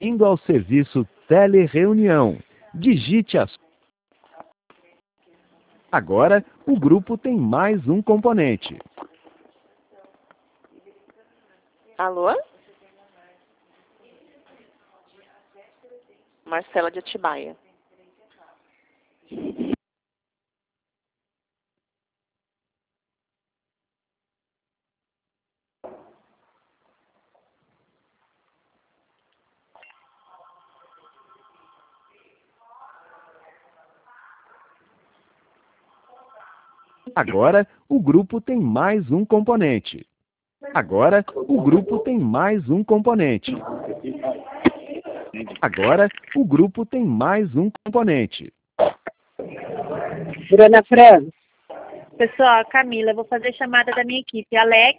Indo ao serviço Telereunião. Digite as... Agora, o grupo tem mais um componente. Alô? Marcela de Atibaia. Agora, o grupo tem mais um componente. Agora, o grupo tem mais um componente. Agora, o grupo tem mais um componente. Bruna Fran. Pessoal, Camila, eu vou fazer chamada da minha equipe. Alex.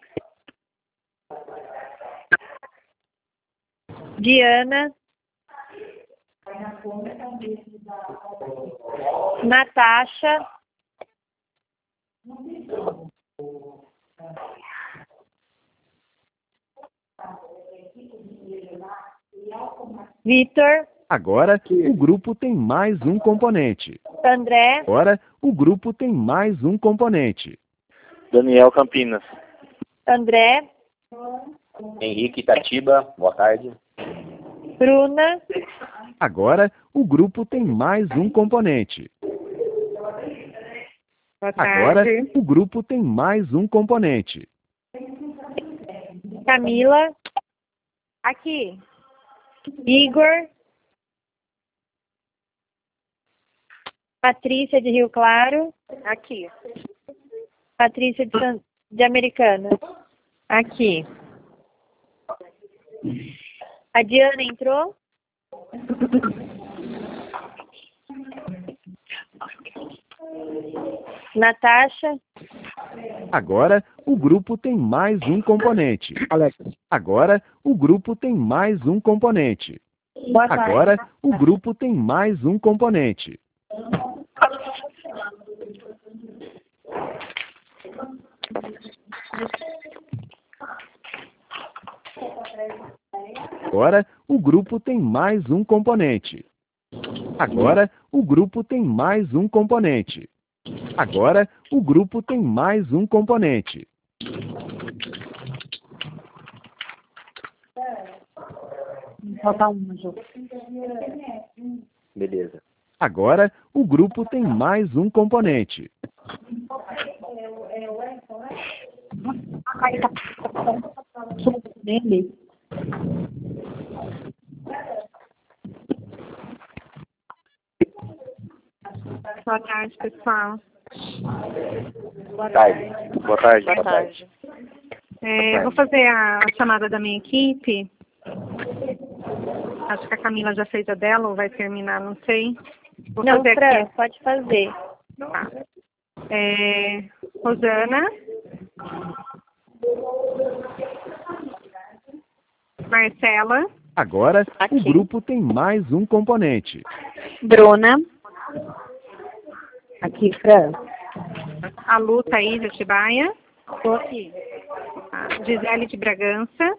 Diana. Natasha. Vitor. Agora, o grupo tem mais um componente. André. Agora, o grupo tem mais um componente. Daniel Campinas. André. Henrique Itatiba, boa tarde. Bruna. Agora, o grupo tem mais um componente. Boa Agora, tarde. o grupo tem mais um componente. Camila. Aqui. Igor. Patrícia de Rio Claro. Aqui. Patrícia de Americana. Aqui. A Diana entrou? Natasha. Agora, o grupo tem mais um componente. Alex. Agora, o grupo tem mais um componente. Boa tarde. Agora, o grupo tem mais um componente. Agora, o grupo tem mais um componente. Agora, o grupo tem mais um componente. Agora, o grupo tem mais um componente. Falta uma, Ju. Beleza. Agora, o grupo tem mais um componente. Ai, tá. Dele. Boa tarde, pessoal. Boa tarde. Boa tarde. Boa tarde. Eu vou fazer a chamada da minha equipe. Acho que a Camila já fez a dela ou vai terminar, não sei. Vou Não, fazer Fran, aqui. pode fazer. Tá. Rosana. Marcela. Agora, Aqui. o grupo tem mais um componente. Bruna. Aqui, Fran. A Lu Thaís de Atibaia. Estou aqui. A Gisele de Bragança.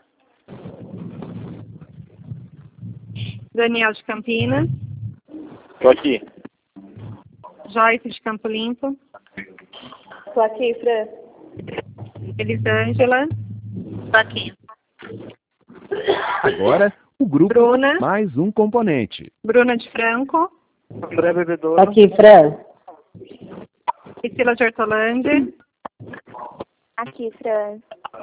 Daniel de Campinas. Tô aqui. Joyce de Campo Limpo. Estou aqui, Fran. Elisângela. Estou aqui. Agora, o grupo Bruna. tem mais um componente. Bruna de Franco. André Bebedouro. Aqui, Fran. Priscila de Hortolândia. Aqui, Fran.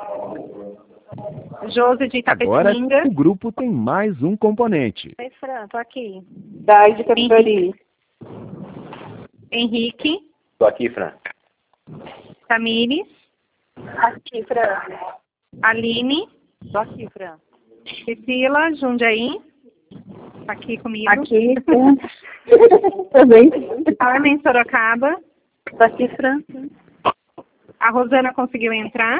Josi de Agora, Itapetinga. o grupo tem mais um componente. Oi, Fran, estou aqui. Dai de Capitoli. Henrique. Tô aqui, Fran. Tamires. Aqui, Fran. Aline. Estou aqui, Fran. Priscila, Jundiaí. Tá aqui comigo. Aqui, Fran. Também. Carmen, Sorocaba. Estou aqui, Fran. A Rosana conseguiu entrar.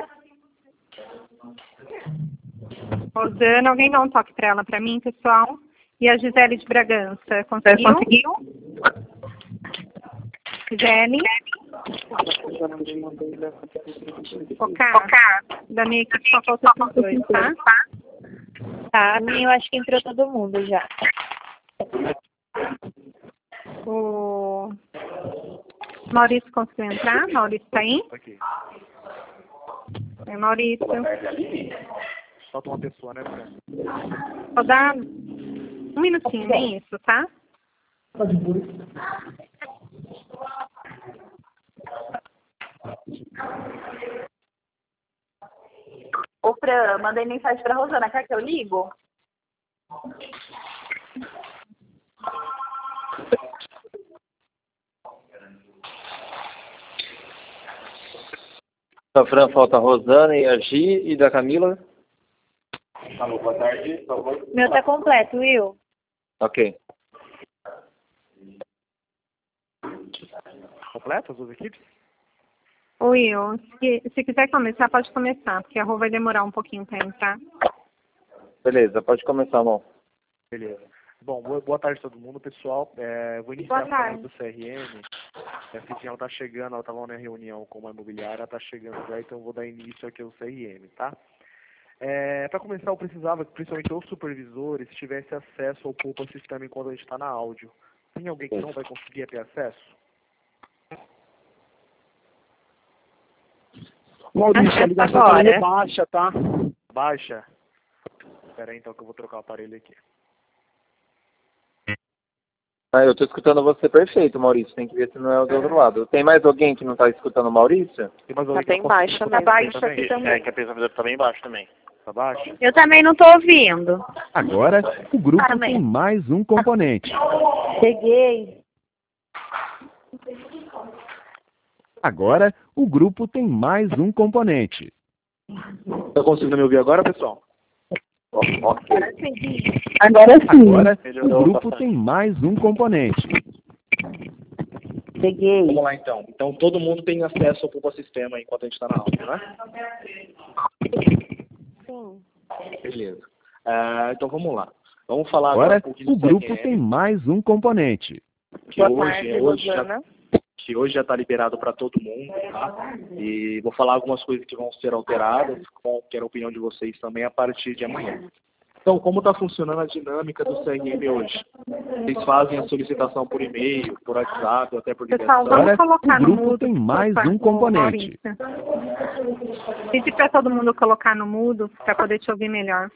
Rosana, alguém dá um toque para ela, para mim, pessoal. E a Gisele de Bragança, conseguiu? Gisele. Focar. Da minha equipe só falta esses dois, tá? Tá, a minha eu acho que entrou todo mundo já. O Maurício conseguiu entrar? Maurício tá aí? Aqui. É, Maurício. Falta uma pessoa, né, Fran? Vou dar um minutinho nisso, tá? Ô, Fran, mandei mensagem pra Rosana. Quer que eu ligo? Da Fran falta a Rosana e a Gi e da Camila. Alô, boa tarde, por favor. Meu tá completo, Will. Ok. Completa as duas equipes? Will, se quiser começar, pode começar, porque a Rô vai demorar um pouquinho para entrar. Beleza, pode começar, amor. Beleza. Bom, boa tarde a todo mundo, pessoal. Vou iniciar falando do CRM. A Cidinha está chegando, ela estava na reunião com uma imobiliária, ela está chegando já, então eu vou dar início aqui ao CRM, tá? Para começar, eu precisava que principalmente os supervisores tivessem acesso ao Poupa Sistema enquanto a gente está na áudio. Tem alguém que não vai conseguir ter acesso? Maurício, a ligação tá meio baixa, tá? Baixa? Espera aí então que eu vou trocar o aparelho aqui. Eu estou escutando você perfeito, Maurício. Tem que ver se não é o do outro lado. Tem mais alguém que não está escutando o Maurício? Tem mais Tá alguém bem que baixa Tá mesmo. baixa aqui também. que a pessoa tá bem baixo também. Tá baixo? Eu também não tô ouvindo. Agora, o grupo Amém. tem mais um componente. Cheguei. Agora, o grupo tem mais um componente. Tá conseguindo me ouvir agora, pessoal? Agora sim. Agora, Melhorou o grupo bastante. tem mais um componente. Cheguei. Vamos lá então. Então todo mundo tem acesso ao Poupa Sistema enquanto a gente está na áudio, né? Sim. Beleza. Então vamos lá. Vamos falar Agora, agora um pouquinho o do grupo CRM, tem mais um componente. que Boa tarde, Rosana. hoje já está liberado para todo mundo, tá? E vou falar algumas coisas que vão ser alteradas, quero a opinião de vocês também a partir de amanhã. Então, como está funcionando a dinâmica do CRM hoje? Vocês fazem a solicitação por e-mail, por WhatsApp, ou até por ligação. Pessoal, vamos Agora, colocar o no grupo mudo. tem mais por um favor, componente. Maurício. Pedi para todo mundo colocar no mudo para poder te ouvir melhor.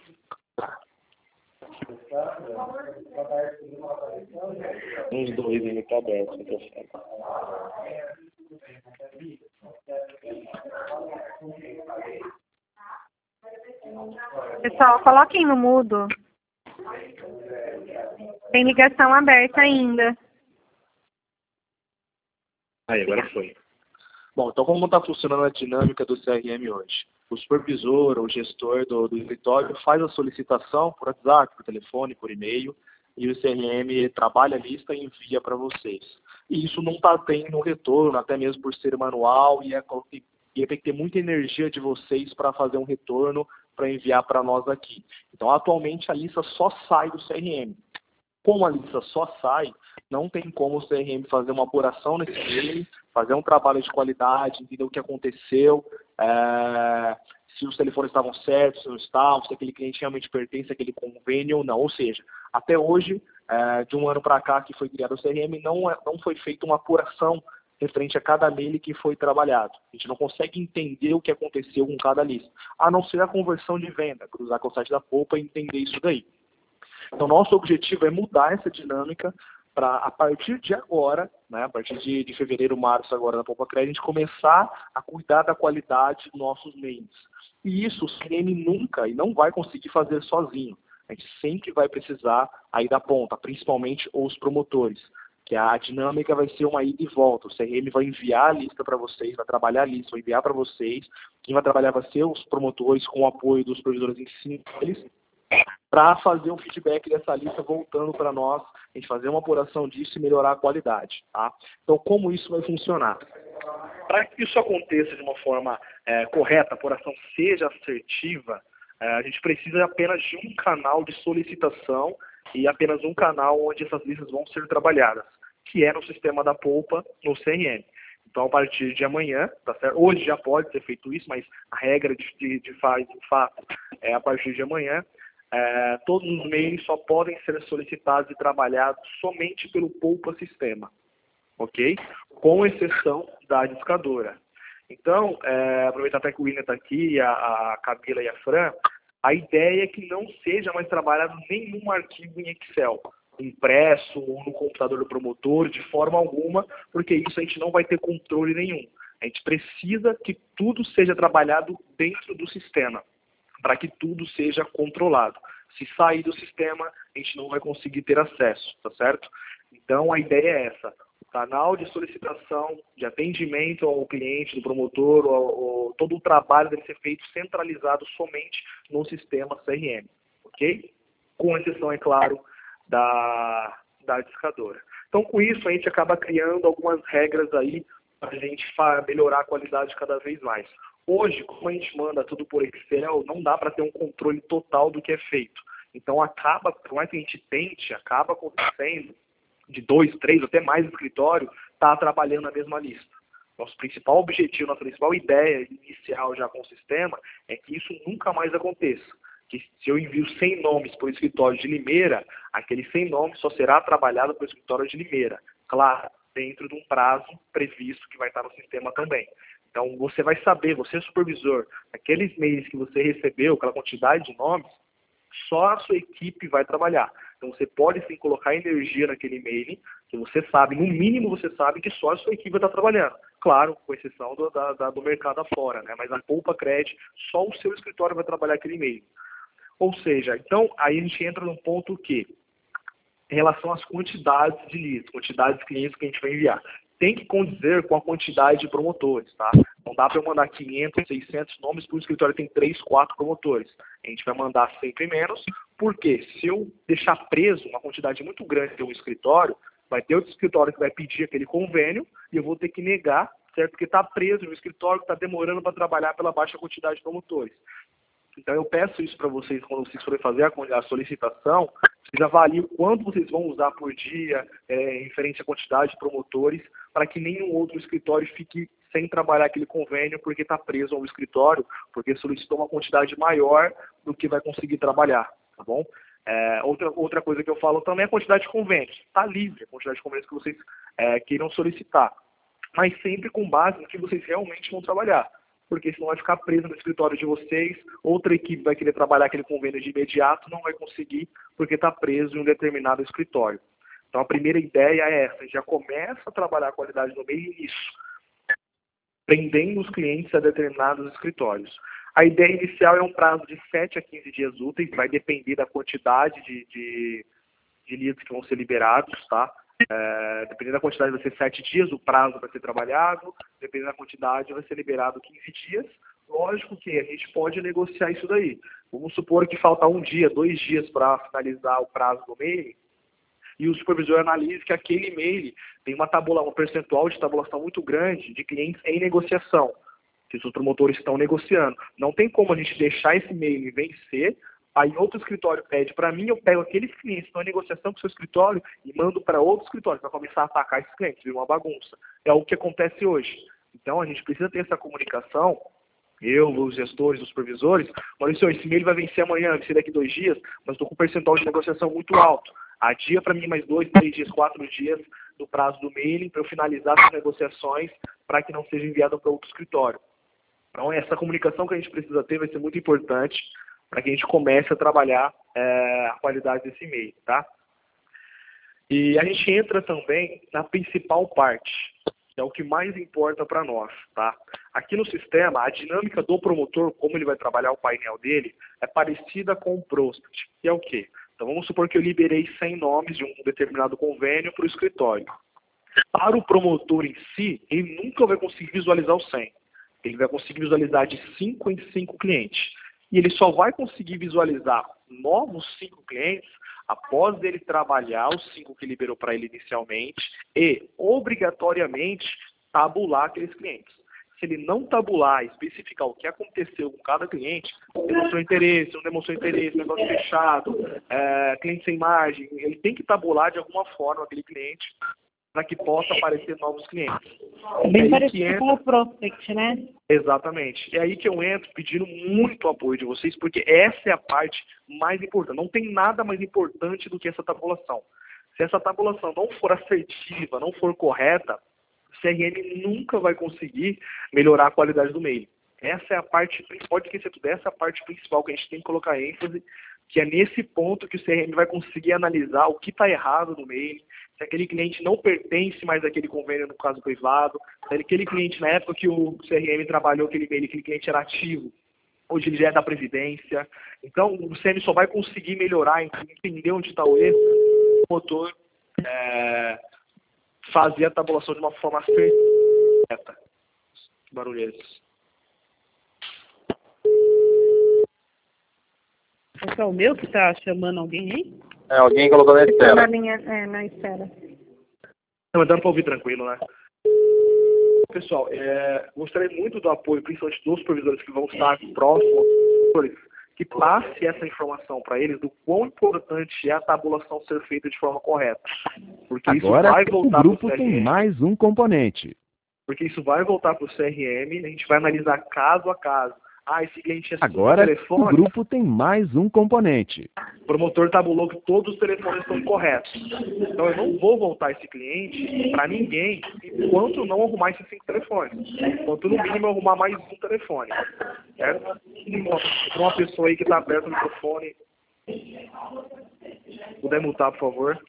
Uns dois ele tá aberto. Pessoal, coloquem no mudo. Tem ligação aberta ainda. Aí, agora foi. Bom, então como está funcionando a dinâmica do CRM hoje? O supervisor ou o gestor do escritório faz a solicitação por WhatsApp, por telefone, por e-mail, e o CRM trabalha a lista e envia para vocês. E isso não está tendo retorno, até mesmo por ser manual, e tem que ter muita energia de vocês para fazer um retorno, para enviar para nós aqui. Então, atualmente, a lista só sai do CRM. Como a lista só sai, não tem como o CRM fazer uma apuração nesse e-mail, fazer um trabalho de qualidade, entender o que aconteceu, se os telefones estavam certos, se não estavam, se aquele cliente realmente pertence àquele convênio ou não. Ou seja, até hoje, de um ano para cá que foi criado o CRM, não foi feita uma apuração referente a cada mail que foi trabalhado. A gente não consegue entender o que aconteceu com cada lista, a não ser a conversão de venda, cruzar com o site da Poupa e entender isso daí. Então, nosso objetivo é mudar essa dinâmica para, a partir de agora, né, a partir de fevereiro, março agora na Poupa Crédito, a gente começar a cuidar da qualidade dos nossos mails. E isso o CRM nunca e não vai conseguir fazer sozinho. A gente sempre vai precisar aí da ponta, principalmente os promotores, que a dinâmica vai ser uma ida e volta. O CRM vai enviar a lista para vocês, vai trabalhar a lista, vai enviar para vocês. Quem vai trabalhar vai ser os promotores com o apoio dos supervisores em cima deles, para fazer um feedback dessa lista voltando para nós, a gente fazer uma apuração disso e melhorar a qualidade. Tá? Então, como isso vai funcionar? Para que isso aconteça de uma forma correta, a apuração seja assertiva, a gente precisa apenas de um canal de solicitação e apenas um canal onde essas listas vão ser trabalhadas, que é no sistema da Poupa, no CRM. Então, a partir de amanhã, tá certo? Hoje já pode ser feito isso, mas a regra de fato é a partir de amanhã, todos os mails só podem ser solicitados e trabalhados somente pelo Poupa Sistema, ok? Com exceção da discadora. Então, aproveitar até que o William está aqui, a Camila e a Fran, a ideia é que não seja mais trabalhado nenhum arquivo em Excel, impresso ou no computador do promotor, de forma alguma, porque isso a gente não vai ter controle nenhum. A gente precisa que tudo seja trabalhado dentro do sistema, para que tudo seja controlado. Se sair do sistema, a gente não vai conseguir ter acesso, tá certo? Então, a ideia é essa. O canal de solicitação, de atendimento ao cliente, do promotor, todo o trabalho deve ser feito centralizado somente no sistema CRM, ok? Com exceção, é claro, da discadora. Então, com isso, a gente acaba criando algumas regras aí para a gente melhorar a qualidade cada vez mais. Hoje, como a gente manda tudo por Excel, não dá para ter um controle total do que é feito. Então, acaba, por mais que a gente tente, acaba acontecendo de 2, 3, até mais escritório, tá trabalhando na mesma lista. Nosso principal objetivo, nossa principal ideia inicial já com o sistema é que isso nunca mais aconteça. Que se eu envio 100 nomes para o escritório de Limeira, aquele 100 nomes só será trabalhado para o escritório de Limeira. Claro, dentro de um prazo previsto que vai estar no sistema também. Então, você vai saber, você supervisor, aqueles e-mails que você recebeu, aquela quantidade de nomes, só a sua equipe vai trabalhar. Então, você pode sim colocar energia naquele e-mail, que você sabe, no mínimo você sabe que só a sua equipe vai estar trabalhando. Claro, com exceção do mercado afora, né? Mas a Poupa Cred, só o seu escritório vai trabalhar aquele e-mail. Ou seja, então, aí a gente entra num ponto que, em relação às quantidades de leads, quantidades de clientes que a gente vai enviar, tem que condizer com a quantidade de promotores, tá? Não dá para eu mandar 500, 600 nomes para o escritório que tem 3, 4 promotores. A gente vai mandar sempre menos, porque se eu deixar preso uma quantidade muito grande de um escritório, vai ter outro escritório que vai pedir aquele convênio e eu vou ter que negar, certo? Porque está preso no escritório que está demorando para trabalhar pela baixa quantidade de promotores. Então, eu peço isso para vocês, quando vocês forem fazer a solicitação, vocês avaliem o quanto vocês vão usar por dia, referente à quantidade de promotores, para que nenhum outro escritório fique sem trabalhar aquele convênio porque está preso ao escritório, porque solicitou uma quantidade maior do que vai conseguir trabalhar, tá bom? Outra coisa que eu falo também é a quantidade de convênios. Está livre a quantidade de convênios que vocês queiram solicitar, mas sempre com base no que vocês realmente vão trabalhar. Porque senão vai ficar preso no escritório de vocês, outra equipe vai querer trabalhar aquele convênio de imediato, não vai conseguir, porque está preso em um determinado escritório. Então, a primeira ideia é essa, a gente já começa a trabalhar a qualidade no meio nisso, prendendo os clientes a determinados escritórios. A ideia inicial é um prazo de 7 a 15 dias úteis, vai depender da quantidade de leads que vão ser liberados, tá? Dependendo da quantidade vai ser 7 dias, o prazo vai ser trabalhado, dependendo da quantidade vai ser liberado 15 dias. Lógico que a gente pode negociar isso daí. Vamos supor que falta 1 dia, 2 dias para finalizar o prazo do e-mail, e o supervisor analisa que aquele e-mail tem um percentual de tabulação muito grande de clientes em negociação, que os promotores estão negociando. Não tem como a gente deixar esse e-mail vencer. Aí outro escritório pede para mim, eu pego aqueles clientes que estão em negociação com o seu escritório e mando para outro escritório para começar a atacar esses clientes, vira uma bagunça. É o que acontece hoje. Então a gente precisa ter essa comunicação, eu, os gestores, os supervisores, Maurício, esse e-mail vai vencer amanhã, vai vencer daqui 2 dias, mas estou com um percentual de negociação muito alto. Adia para mim mais 2, 3 dias, 4 dias do prazo do mailing para eu finalizar as negociações para que não seja enviado para outro escritório. Então essa comunicação que a gente precisa ter vai ser muito importante para que a gente comece a trabalhar a qualidade desse e-mail, tá? E a gente entra também na principal parte, que é o que mais importa para nós, tá? Aqui no sistema, a dinâmica do promotor, como ele vai trabalhar o painel dele, é parecida com o prospect, que é o quê? Então vamos supor que eu liberei 100 nomes de um determinado convênio para o escritório. Para o promotor em si, ele nunca vai conseguir visualizar os 100. Ele vai conseguir visualizar de 5 em 5 clientes. E ele só vai conseguir visualizar novos 5 clientes após ele trabalhar os 5 que liberou para ele inicialmente e, obrigatoriamente, tabular aqueles clientes. Se ele não tabular e especificar o que aconteceu com cada cliente, demonstrou interesse, não demonstrou interesse, negócio fechado, cliente sem margem, ele tem que tabular de alguma forma aquele cliente para que possa aparecer novos clientes. Bem É aí que parecido entra- com o Prospect, né? Exatamente. É aí que eu entro pedindo muito apoio de vocês, porque essa é a parte mais importante. Não tem nada mais importante do que essa tabulação. Se essa tabulação não for assertiva, não for correta, o CRM nunca vai conseguir melhorar a qualidade do mail. Essa é a parte principal, pode esquecer tudo, essa é a parte principal que a gente tem que colocar ênfase, que é nesse ponto que o CRM vai conseguir analisar o que está errado no mail, se aquele cliente não pertence mais àquele convênio no caso privado, se aquele cliente, na época que o CRM trabalhou aquele mail, aquele cliente era ativo, hoje ele já é da Previdência. Então, o CRM só vai conseguir melhorar, entender onde está o erro, o motor fazer a tabulação de uma forma certa. Barulheiros. Esse é o meu que tá chamando alguém aí? Alguém colocou na Estou na espera. linha, na espera. Não, mas dando para ouvir tranquilo, né? Pessoal, gostaria muito do apoio, principalmente dos supervisores que vão estar próximos, que passe essa informação para eles do quão importante é a tabulação ser feita de forma correta. Porque isso Agora vai o voltar grupo para o tem CRM. mais um componente. Porque isso vai voltar para o CRM, a gente vai analisar caso a caso. Esse cliente é Agora o telefone, grupo tem mais um componente. o promotor tabulou que todos os telefones estão corretos. Então eu não vou voltar esse cliente para ninguém enquanto eu não arrumar esses 5 telefones. Enquanto no mínimo eu arrumar mais um telefone. Certo? Para uma pessoa aí que está aberto o microfone, puder mutar, por favor.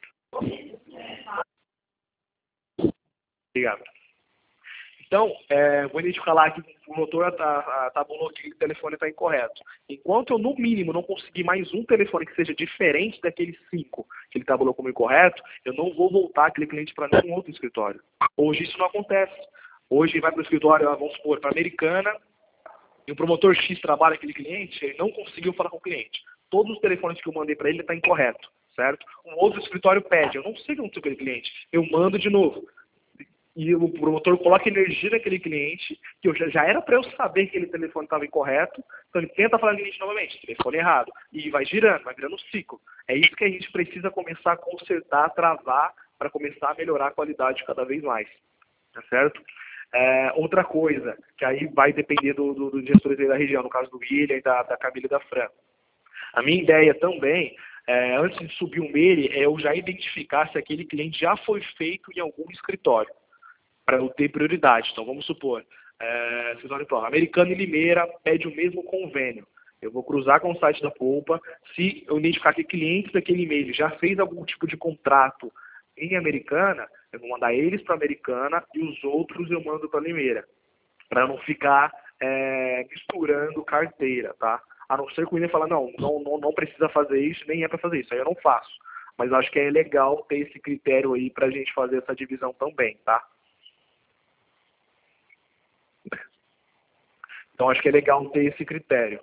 Obrigado. Então, vou identificar lá que o motor tabulou que o telefone está incorreto. Enquanto eu, no mínimo, não conseguir mais um telefone que seja diferente daqueles 5 que ele tabulou como incorreto, eu não vou voltar aquele cliente para nenhum outro escritório. Hoje isso não acontece. Hoje ele vai para o escritório, vamos supor, para Americana, e o promotor X trabalha aquele cliente, ele não conseguiu falar com o cliente. Todos os telefones que eu mandei para ele estão incorreto, certo? Um outro escritório pede, eu não sei o que aconteceu com aquele cliente, eu mando de novo. E o promotor coloca energia naquele cliente, que eu já era para eu saber que aquele telefone estava incorreto, então ele tenta falar com o cliente novamente, telefone errado, e vai girando, vai virando um ciclo. É isso que a gente precisa começar a consertar, travar, para começar a melhorar a qualidade cada vez mais, tá certo? Outra coisa, que aí vai depender dos gestores aí da região, no caso do William, da Camila e da Fran. A minha ideia também, antes de subir um mail, é eu já identificar se aquele cliente já foi feito em algum escritório, para eu ter prioridade. Então, vamos supor, Americana e Limeira pede o mesmo convênio. Eu vou cruzar com o site da Poupa. Se eu identificar que clientes daquele e-mail já fez algum tipo de contrato em Americana, eu vou mandar eles para Americana e os outros eu mando para Limeira, para não ficar misturando carteira, tá? A não ser que o William fala, não precisa fazer isso, nem é para fazer isso, aí eu não faço. Mas acho que é legal ter esse critério aí para a gente fazer essa divisão também, tá? Então, acho que é legal ter esse critério.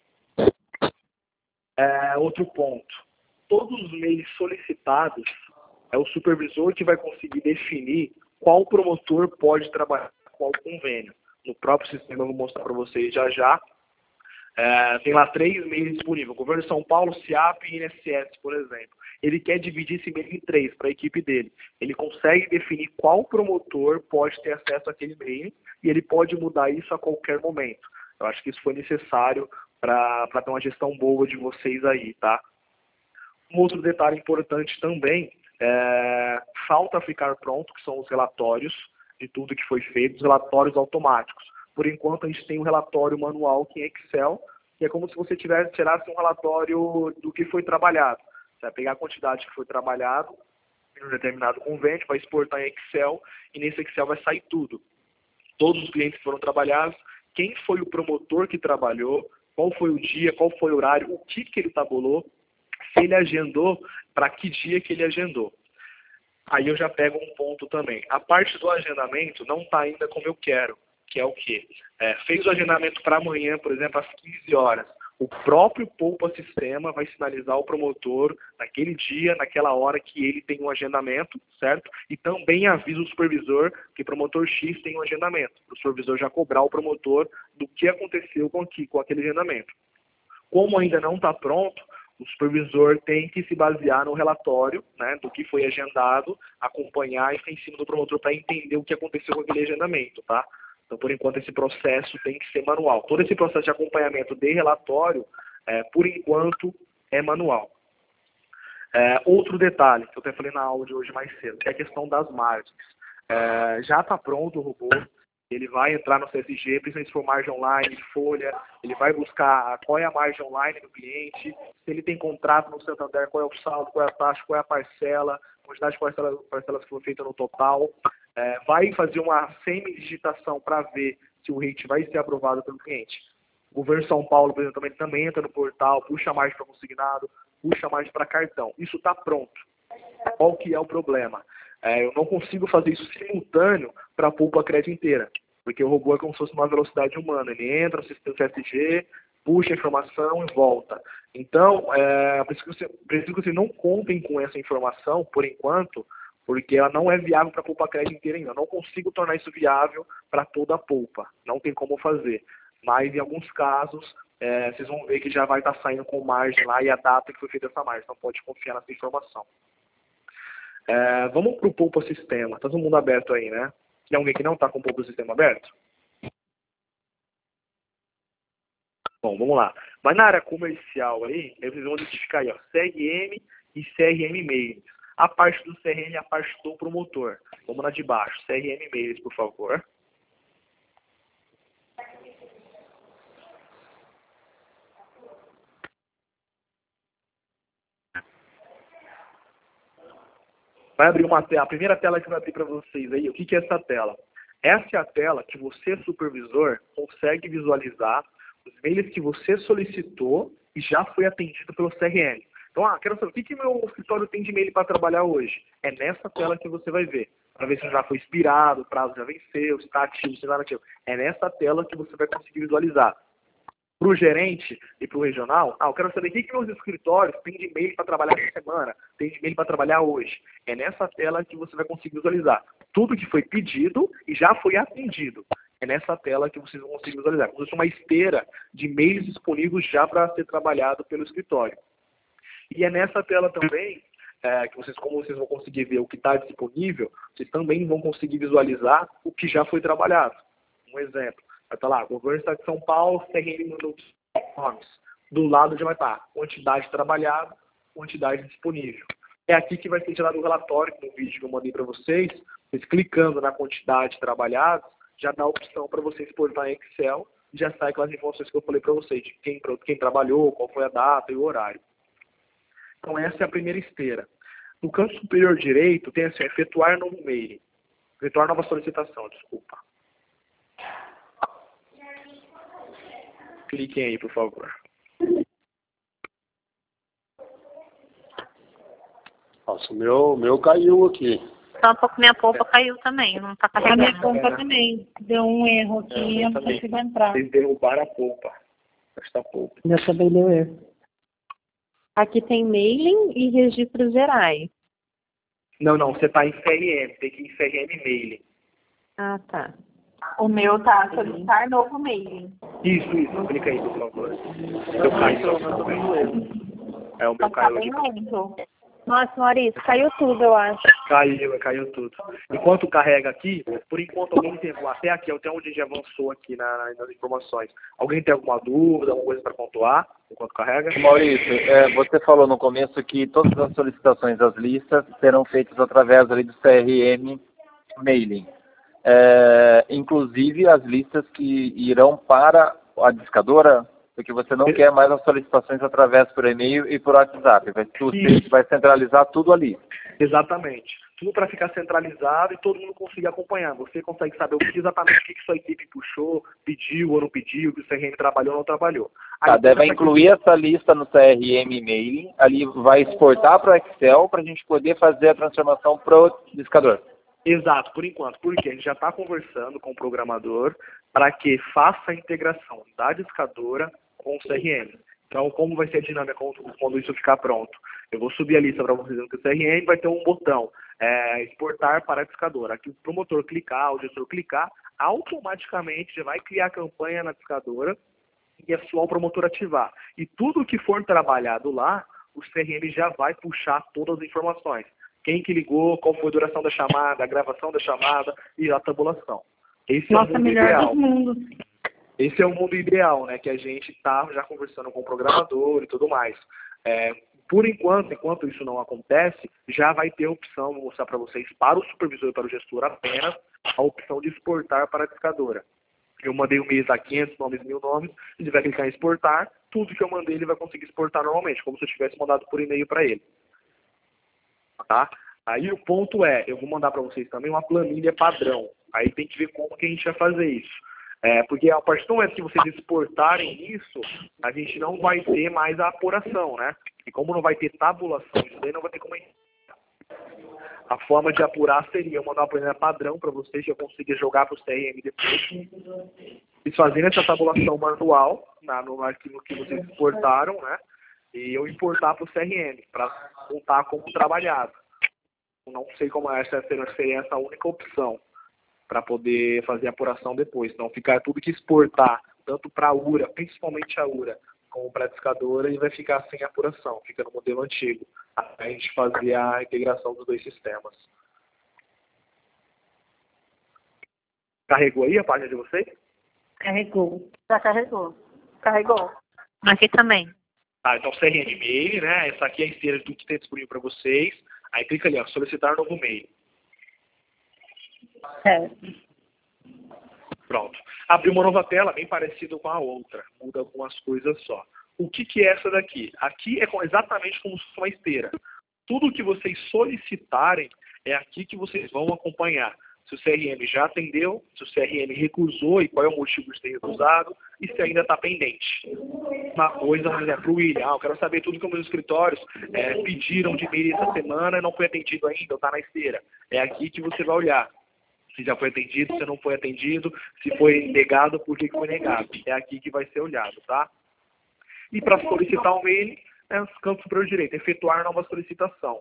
Outro ponto. Todos os mails solicitados, é o supervisor que vai conseguir definir qual promotor pode trabalhar com qual convênio. No próprio sistema, eu vou mostrar para vocês já. Tem lá 3 mails disponíveis. Governo de São Paulo, CIAP e INSS, por exemplo. Ele quer dividir esse e-mail em 3 para a equipe dele. Ele consegue definir qual promotor pode ter acesso àquele e-mail e ele pode mudar isso a qualquer momento. Eu acho que isso foi necessário para ter uma gestão boa de vocês aí, tá? Um outro detalhe importante também, falta ficar pronto, que são os relatórios de tudo que foi feito, os relatórios automáticos. Por enquanto, a gente tem um relatório manual que é Excel, que é como se você tirasse um relatório do que foi trabalhado. Você vai pegar a quantidade que foi trabalhado em um determinado convênio, vai exportar em Excel, e nesse Excel vai sair tudo. Todos os clientes que foram trabalhados, quem foi o promotor que trabalhou, qual foi o dia, qual foi o horário, o que ele tabulou, se ele agendou, para que dia que ele agendou. Aí eu já pego um ponto também. A parte do agendamento não está ainda como eu quero, que é o quê? Fez o agendamento para amanhã, por exemplo, às 15 horas. O próprio Poupa Sistema vai sinalizar o promotor naquele dia, naquela hora que ele tem um agendamento, certo? E também avisa o supervisor que o promotor X tem um agendamento. O supervisor já cobrar o promotor do que aconteceu com aquele agendamento. Como ainda não está pronto, o supervisor tem que se basear no relatório, né, do que foi agendado, acompanhar e ficar em cima do promotor para entender o que aconteceu com aquele agendamento, tá? Então, por enquanto, esse processo tem que ser manual. Todo esse processo de acompanhamento de relatório, por enquanto, é manual. Outro detalhe, que eu até falei na aula de hoje mais cedo, é a questão das margens. Já está pronto o robô, ele vai entrar no CSG, principalmente se for margem online, folha, ele vai buscar qual é a margem online do cliente, se ele tem contrato no Santander, qual é o saldo, qual é a taxa, qual é a parcela, quantidade de parcelas que foram feitas no total, vai fazer uma semi-digitação para ver se o rate vai ser aprovado pelo cliente. O governo de São Paulo, por exemplo, também entra no portal, puxa a margem para consignado, puxa a margem para cartão. Isso está pronto. Qual que é o problema? Eu não consigo fazer isso simultâneo para a Poupa Crédito inteira, porque o robô é como se fosse uma velocidade humana. Ele entra no sistema CSG, puxa a informação e volta. Então, preciso que vocês não contem com essa informação, por enquanto, porque ela não é viável para a Poupa Crédito inteira ainda. Eu não consigo tornar isso viável para toda a Poupa. Não tem como fazer. Mas, em alguns casos, vocês vão ver que já vai estar saindo com margem lá e a data que foi feita essa margem. Então, pode confiar nessa informação. Vamos para o Poupa Sistema. Tá todo mundo aberto aí, né? Tem alguém que não está com o Poupa Sistema aberto? Bom, vamos lá. Mas na área comercial aí, vocês vão identificar aí, ó, CRM e CRM Mails. A parte do CRM é a parte do promotor. Vamos na de baixo. CRM Mails, por favor. Vai abrir uma tela, a primeira tela que vai abrir para vocês aí, o que é essa tela? Essa é a tela que você, supervisor, consegue visualizar os e-mails que você solicitou e já foi atendido pelo CRM. Então, quero saber o que meu escritório tem de e-mail para trabalhar hoje. É nessa tela que você vai ver, para ver se já foi expirado, o prazo já venceu, se está ativo, se não está ativo. É nessa tela que você vai conseguir visualizar. Para o gerente e para o regional, eu quero saber o que meus escritórios têm de e-mail para trabalhar essa semana, tem de e-mail para trabalhar hoje. É nessa tela que você vai conseguir visualizar tudo que foi pedido e já foi atendido. É nessa tela que vocês vão conseguir visualizar. Como se fosse uma esteira de e-mails disponíveis já para ser trabalhado pelo escritório. E é nessa tela também como vocês vão conseguir ver o que está disponível, vocês também vão conseguir visualizar o que já foi trabalhado. Um exemplo. Vai estar lá, Governo do Estado de São Paulo, CRM mandou nomes. Do lado já vai estar quantidade trabalhada, quantidade disponível. É aqui que vai ser gerado o relatório, no vídeo que eu mandei para vocês. Vocês clicando na quantidade trabalhada, já dá a opção para vocês exportar em Excel, e já sai aquelas informações que eu falei para vocês, de quem trabalhou, qual foi a data e o horário. Então essa é a primeira esteira. No canto superior direito tem assim, efetuar novo e-mail. Efetuar nova solicitação, desculpa. Cliquem aí, por favor. Nossa, o meu caiu aqui. Só um pouco minha polpa caiu também, não tá A minha carregando. conta também deu um erro aqui, eu não consigo entrar. Vocês derrubaram a polpa. Esta polpa. Já também deu erro. Aqui tem mailing e registros gerais. Não, você está em CRM, tem que ir em CRM Mailing. Ah, tá. O meu tá solicitar novo mailing. Isso, clica aí, por favor. O meu caiu também. O meu Tá caiu bem aqui. lento. Nossa, Maurício, caiu tudo, eu acho. Caiu tudo. Enquanto carrega aqui, por enquanto alguém tem até aqui, até onde a gente avançou aqui nas informações. Alguém tem alguma dúvida, alguma coisa para pontuar enquanto carrega? Maurício, você falou no começo que todas as solicitações das listas serão feitas através ali do CRM Mailing. Inclusive as listas que irão para a discadora, porque você não quer mais as solicitações através por e-mail e por WhatsApp. Você vai centralizar tudo ali. Exatamente. Tudo para ficar centralizado e todo mundo conseguir acompanhar. Você consegue saber exatamente o que sua equipe puxou, pediu ou não pediu, que o CRM trabalhou ou não trabalhou. Deve incluir essa lista no CRM Mailing, ali vai exportar para o Excel para a gente poder fazer a transformação para o discador. Exato, por enquanto. Porque a gente já está conversando com o programador para que faça a integração da discadora com o CRM. Então, como vai ser a dinâmica quando isso ficar pronto? Eu vou subir a lista para vocês no CRM, vai ter um botão, exportar para a discadora. Aqui o promotor clicar, o gestor clicar, automaticamente já vai criar a campanha na discadora e é só o promotor ativar. E tudo que for trabalhado lá, o CRM já vai puxar todas as informações. Quem que ligou, qual foi a duração da chamada, a gravação da chamada e a tabulação. Esse é o mundo ideal. Esse é o mundo ideal, né? Que a gente está já conversando com o programador e tudo mais. Por enquanto isso não acontece, já vai ter a opção, vou mostrar para vocês, para o supervisor e para o gestor apenas, a opção de exportar para a discadora. Eu mandei um e-mail a 500 nomes, 1000 nomes, ele vai clicar em exportar, tudo que eu mandei ele vai conseguir exportar normalmente, como se eu tivesse mandado por e-mail para ele. Tá? Aí o ponto eu vou mandar para vocês também uma planilha padrão. Aí tem que ver como que a gente vai fazer isso. Porque a partir do momento que vocês exportarem isso, a gente não vai ter mais a apuração, né? E como não vai ter tabulação, isso daí não vai ter como... A forma de apurar seria eu mandar uma planilha padrão para vocês que eu consiga jogar para o CRM depois. Eles fazendo essa tabulação manual no arquivo que vocês exportaram, né? E eu importar para o CRM, para contar como trabalhado. Não sei como essa seria essa única opção para poder fazer a apuração depois. Então, ficar tudo que exportar, tanto para a URA, principalmente a URA, como para a discadora, e vai ficar sem apuração, fica no modelo antigo, até a gente fazer a integração dos dois sistemas. Carregou aí a página de vocês? Carregou. Já carregou. Carregou. Aqui também. Tá, então CRM e-mail, né? Essa aqui é a esteira de tudo que tem disponível para vocês. Aí clica ali, ó, solicitar novo e-mail. Pronto. Abriu uma nova tela, bem parecida com a outra. Muda algumas coisas só. O que é essa daqui? Aqui é exatamente como se fosse uma esteira. Tudo que vocês solicitarem é aqui que vocês vão acompanhar. Se o CRM já atendeu, se o CRM recusou e qual é o motivo de ter recusado e se ainda está pendente. Uma coisa, por exemplo, o William, eu quero saber tudo que os meus escritórios pediram de e-mail essa semana e não foi atendido ainda, ou está na esteira. É aqui que você vai olhar. Se já foi atendido, se não foi atendido, se foi negado, por que foi negado. É aqui que vai ser olhado, tá? E para solicitar um mail, os campos superior direito, efetuar nova solicitação.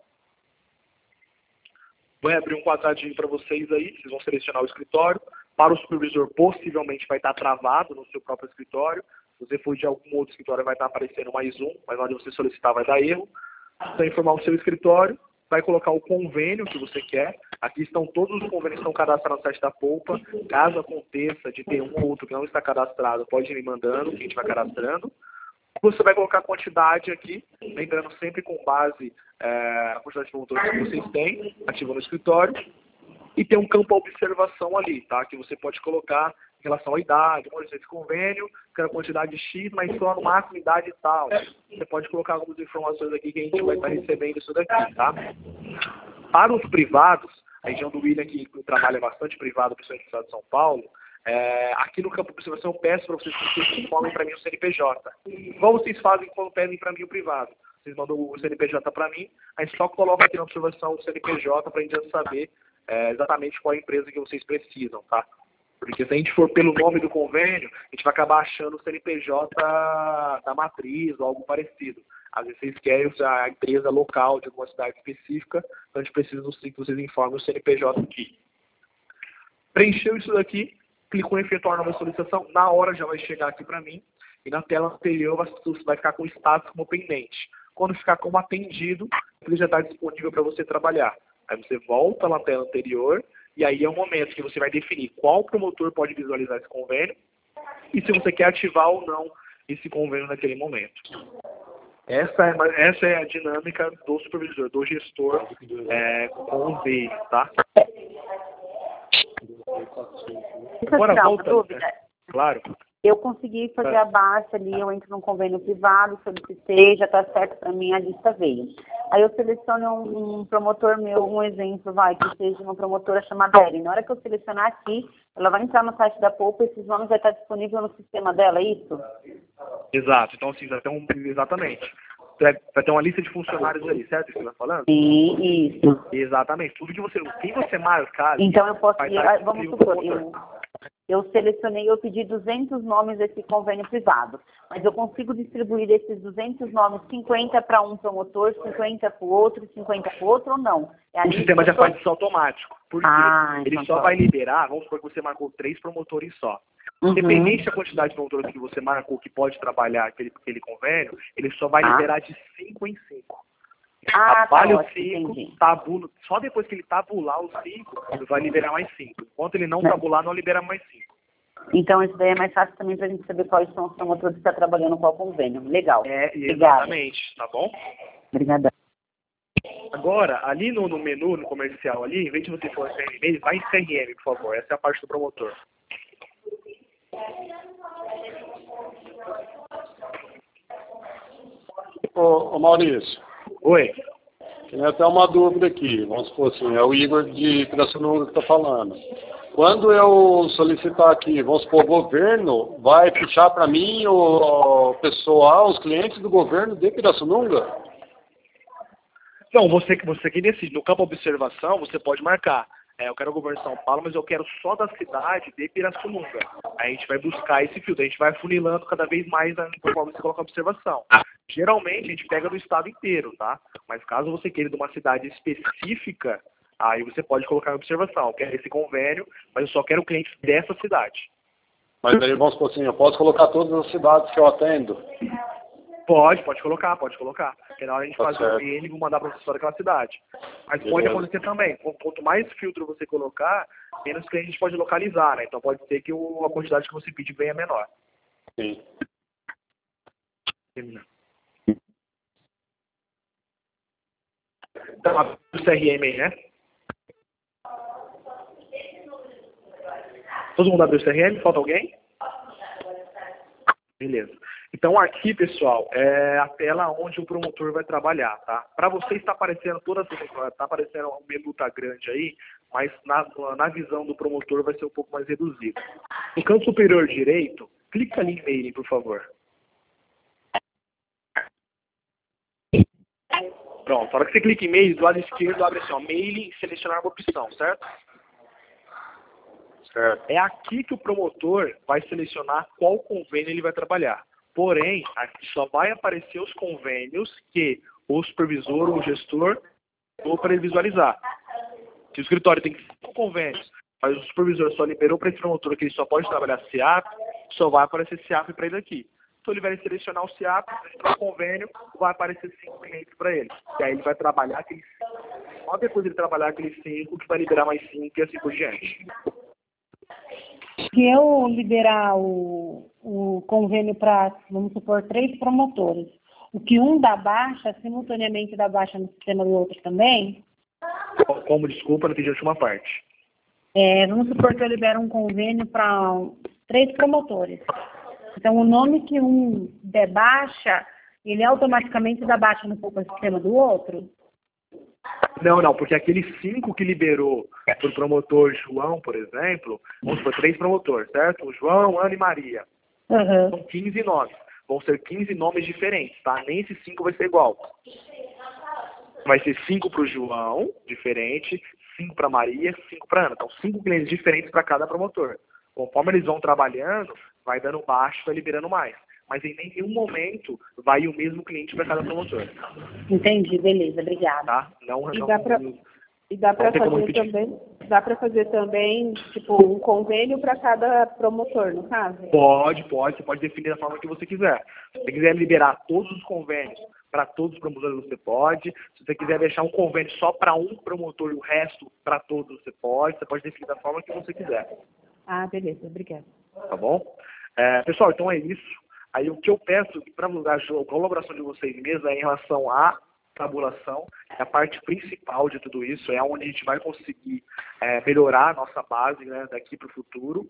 Vai abrir um quadradinho para vocês aí, vocês vão selecionar o escritório. Para o supervisor, possivelmente vai estar travado no seu próprio escritório. Se você for de algum outro escritório, vai estar aparecendo mais um, mas na hora de você solicitar vai dar erro. Vai informar o seu escritório, vai colocar o convênio que você quer. Aqui estão todos os convênios que estão cadastrados no site da Poupa. Caso aconteça de ter um ou outro que não está cadastrado, pode ir me mandando, que a gente vai cadastrando. Você vai colocar a quantidade aqui, lembrando sempre com base a quantidade de promotores que vocês têm, ativando o escritório. E tem um campo observação ali, tá? Que você pode colocar em relação à idade, esse convênio, que é a quantidade X, mas só no máximo idade tal. Você pode colocar algumas informações aqui que a gente vai estar recebendo isso daqui, tá? Para os privados, a região do William que trabalha bastante privado, principalmente no estado de São Paulo, aqui no campo de observação eu peço para vocês que vocês informem para mim o CNPJ. Igual vocês fazem quando pedem para mim o privado. Vocês mandam o CNPJ para mim, aí só coloca aqui na observação o CNPJ para a gente já saber exatamente qual é a empresa que vocês precisam, tá? Porque se a gente for pelo nome do convênio, a gente vai acabar achando o CNPJ da matriz ou algo parecido. Às vezes vocês querem a empresa local de alguma cidade específica, então a gente precisa que vocês informem o CNPJ aqui. Preencheu isso daqui, clicou em efetuar nova solicitação, na hora já vai chegar aqui para mim, e na tela anterior vai ficar com o status como pendente. Quando ficar como atendido, ele já está disponível para você trabalhar. Aí você volta na tela anterior, e aí é o momento que você vai definir qual promotor pode visualizar esse convênio, e se você quer ativar ou não esse convênio naquele momento. Essa é a dinâmica do supervisor, do gestor com os eles, tá? Agora volta. Dúvida. Claro. Eu consegui fazer a baixa ali, eu entro num convênio privado, solicitei, já está certo para mim, a lista veio. Aí eu seleciono um promotor meu, um exemplo, que seja uma promotora chamada Ellen. Na hora que eu selecionar aqui, ela vai entrar no site da Poupa e esses nomes vai estar disponível no sistema dela, é isso? Exato, então assim, exatamente. Vai ter uma lista de funcionários ali, certo? Isso que você está falando? Sim, isso. Exatamente. Tudo que quem você marcar... Então eu posso ir, vamos supor, eu selecionei, eu pedi 200 nomes desse convênio privado, mas eu consigo distribuir esses 200 nomes, 50 para um promotor, 50 para o outro, 50 para o outro ou não? O sistema já faz isso automático, porque ele só vai liberar, vamos supor que você marcou 3 promotores só. Independente da quantidade de promotores que você marcou que pode trabalhar aquele convênio, ele só vai liberar de 5 em 5. Trabalha os 5, só depois que ele tabular os 5, ele vai liberar mais 5. Enquanto ele não tabular, não libera mais 5. Então, isso daí é mais fácil também para a gente saber quais são os promotores que estão trabalhando com qual convênio. Legal. Exatamente, tá bom? Obrigada. Agora, ali no menu, no comercial ali, em vez de você for CRM, vai em CRM, por favor. Essa é a parte do promotor. Ô Maurício. Oi. Tem até uma dúvida aqui. Vamos supor assim, é o Igor de Pirassununga que está falando. Quando eu solicitar aqui, vamos supor, o governo vai fechar para mim o pessoal, os clientes do governo de Pirassununga? Não, você que decide. No campo observação, você pode marcar. Eu quero o governo de São Paulo, mas eu quero só da cidade de Pirassununga. Aí a gente vai buscar esse filtro, a gente vai funilando cada vez mais conforme você coloca a observação. Geralmente a gente pega do estado inteiro, tá? Mas caso você queira de uma cidade específica, aí você pode colocar em observação. Eu quero esse convênio, mas eu só quero clientes dessa cidade. Mas aí vamos supor assim, eu posso colocar todas as cidades que eu atendo? Pode colocar. Porque na hora a gente faz o VN e vou mandar para você daquela cidade. Mas pode acontecer também. Quanto mais filtro você colocar, menos que a gente pode localizar, né? Então pode ser que a quantidade que você pedir venha menor. Sim. Então, a CRM aí, né? Todo mundo abriu o CRM? Falta alguém? Beleza. Então aqui, pessoal, é a tela onde o promotor vai trabalhar, tá? Para vocês está aparecendo tá aparecendo um menu tá grande aí, mas na visão do promotor vai ser um pouco mais reduzido. No canto superior direito, clica ali em mailing, por favor. Pronto, na hora que você clica em mailing, do lado esquerdo abre assim, ó, mailing e selecionar uma opção, certo? Certo. É aqui que o promotor vai selecionar qual convênio ele vai trabalhar. Porém, aqui só vai aparecer os convênios que o supervisor ou o gestor liberou para ele visualizar. Se o escritório tem 5 convênios, mas o supervisor só liberou para esse promotor que ele só pode trabalhar SEAP, só vai aparecer SEAP para ele aqui. Então ele vai selecionar o SEAP, selecionar o convênio, vai aparecer 5 clientes para ele. E aí ele vai trabalhar aqueles 5. Só depois ele trabalhar aqueles 5 que vai liberar mais 5 e assim por diante. Se eu liberar o convênio para, vamos supor, 3 promotores, o que um dá baixa, simultaneamente dá baixa no sistema do outro também? Como, desculpa, não entendi a última parte. Vamos supor que eu libero um convênio para 3 promotores. Então, o nome que um der baixa, ele automaticamente dá baixa no sistema do outro? Não, porque aqueles 5 que liberou para o promotor João, por exemplo, vamos supor, 3 promotores, certo? O João, Ana e Maria. Uhum. São 15 nomes. Vão ser 15 nomes diferentes, tá? Nem esses 5 vai ser igual. Vai ser 5 para o João, diferente, 5 para Maria, 5 para Ana. Então, 5 clientes diferentes para cada promotor. Conforme eles vão trabalhando, vai dando baixo, vai liberando mais. Mas em nenhum momento vai o mesmo cliente para cada promotor. Entendi, beleza, obrigada. Tá? Dá para fazer também, tipo, um convênio para cada promotor, no caso? Pode. Você pode definir da forma que você quiser. Se você quiser liberar todos os convênios para todos os promotores, você pode. Se você quiser deixar um convênio só para um promotor e o resto para todos, você pode. Você pode definir da forma que você quiser. Ah, beleza, obrigada. Tá bom? Pessoal, então é isso. Aí o que eu peço para a colaboração de vocês mesmo é em relação à tabulação, é a parte principal de tudo isso, é onde a gente vai conseguir melhorar a nossa base, né, daqui para o futuro.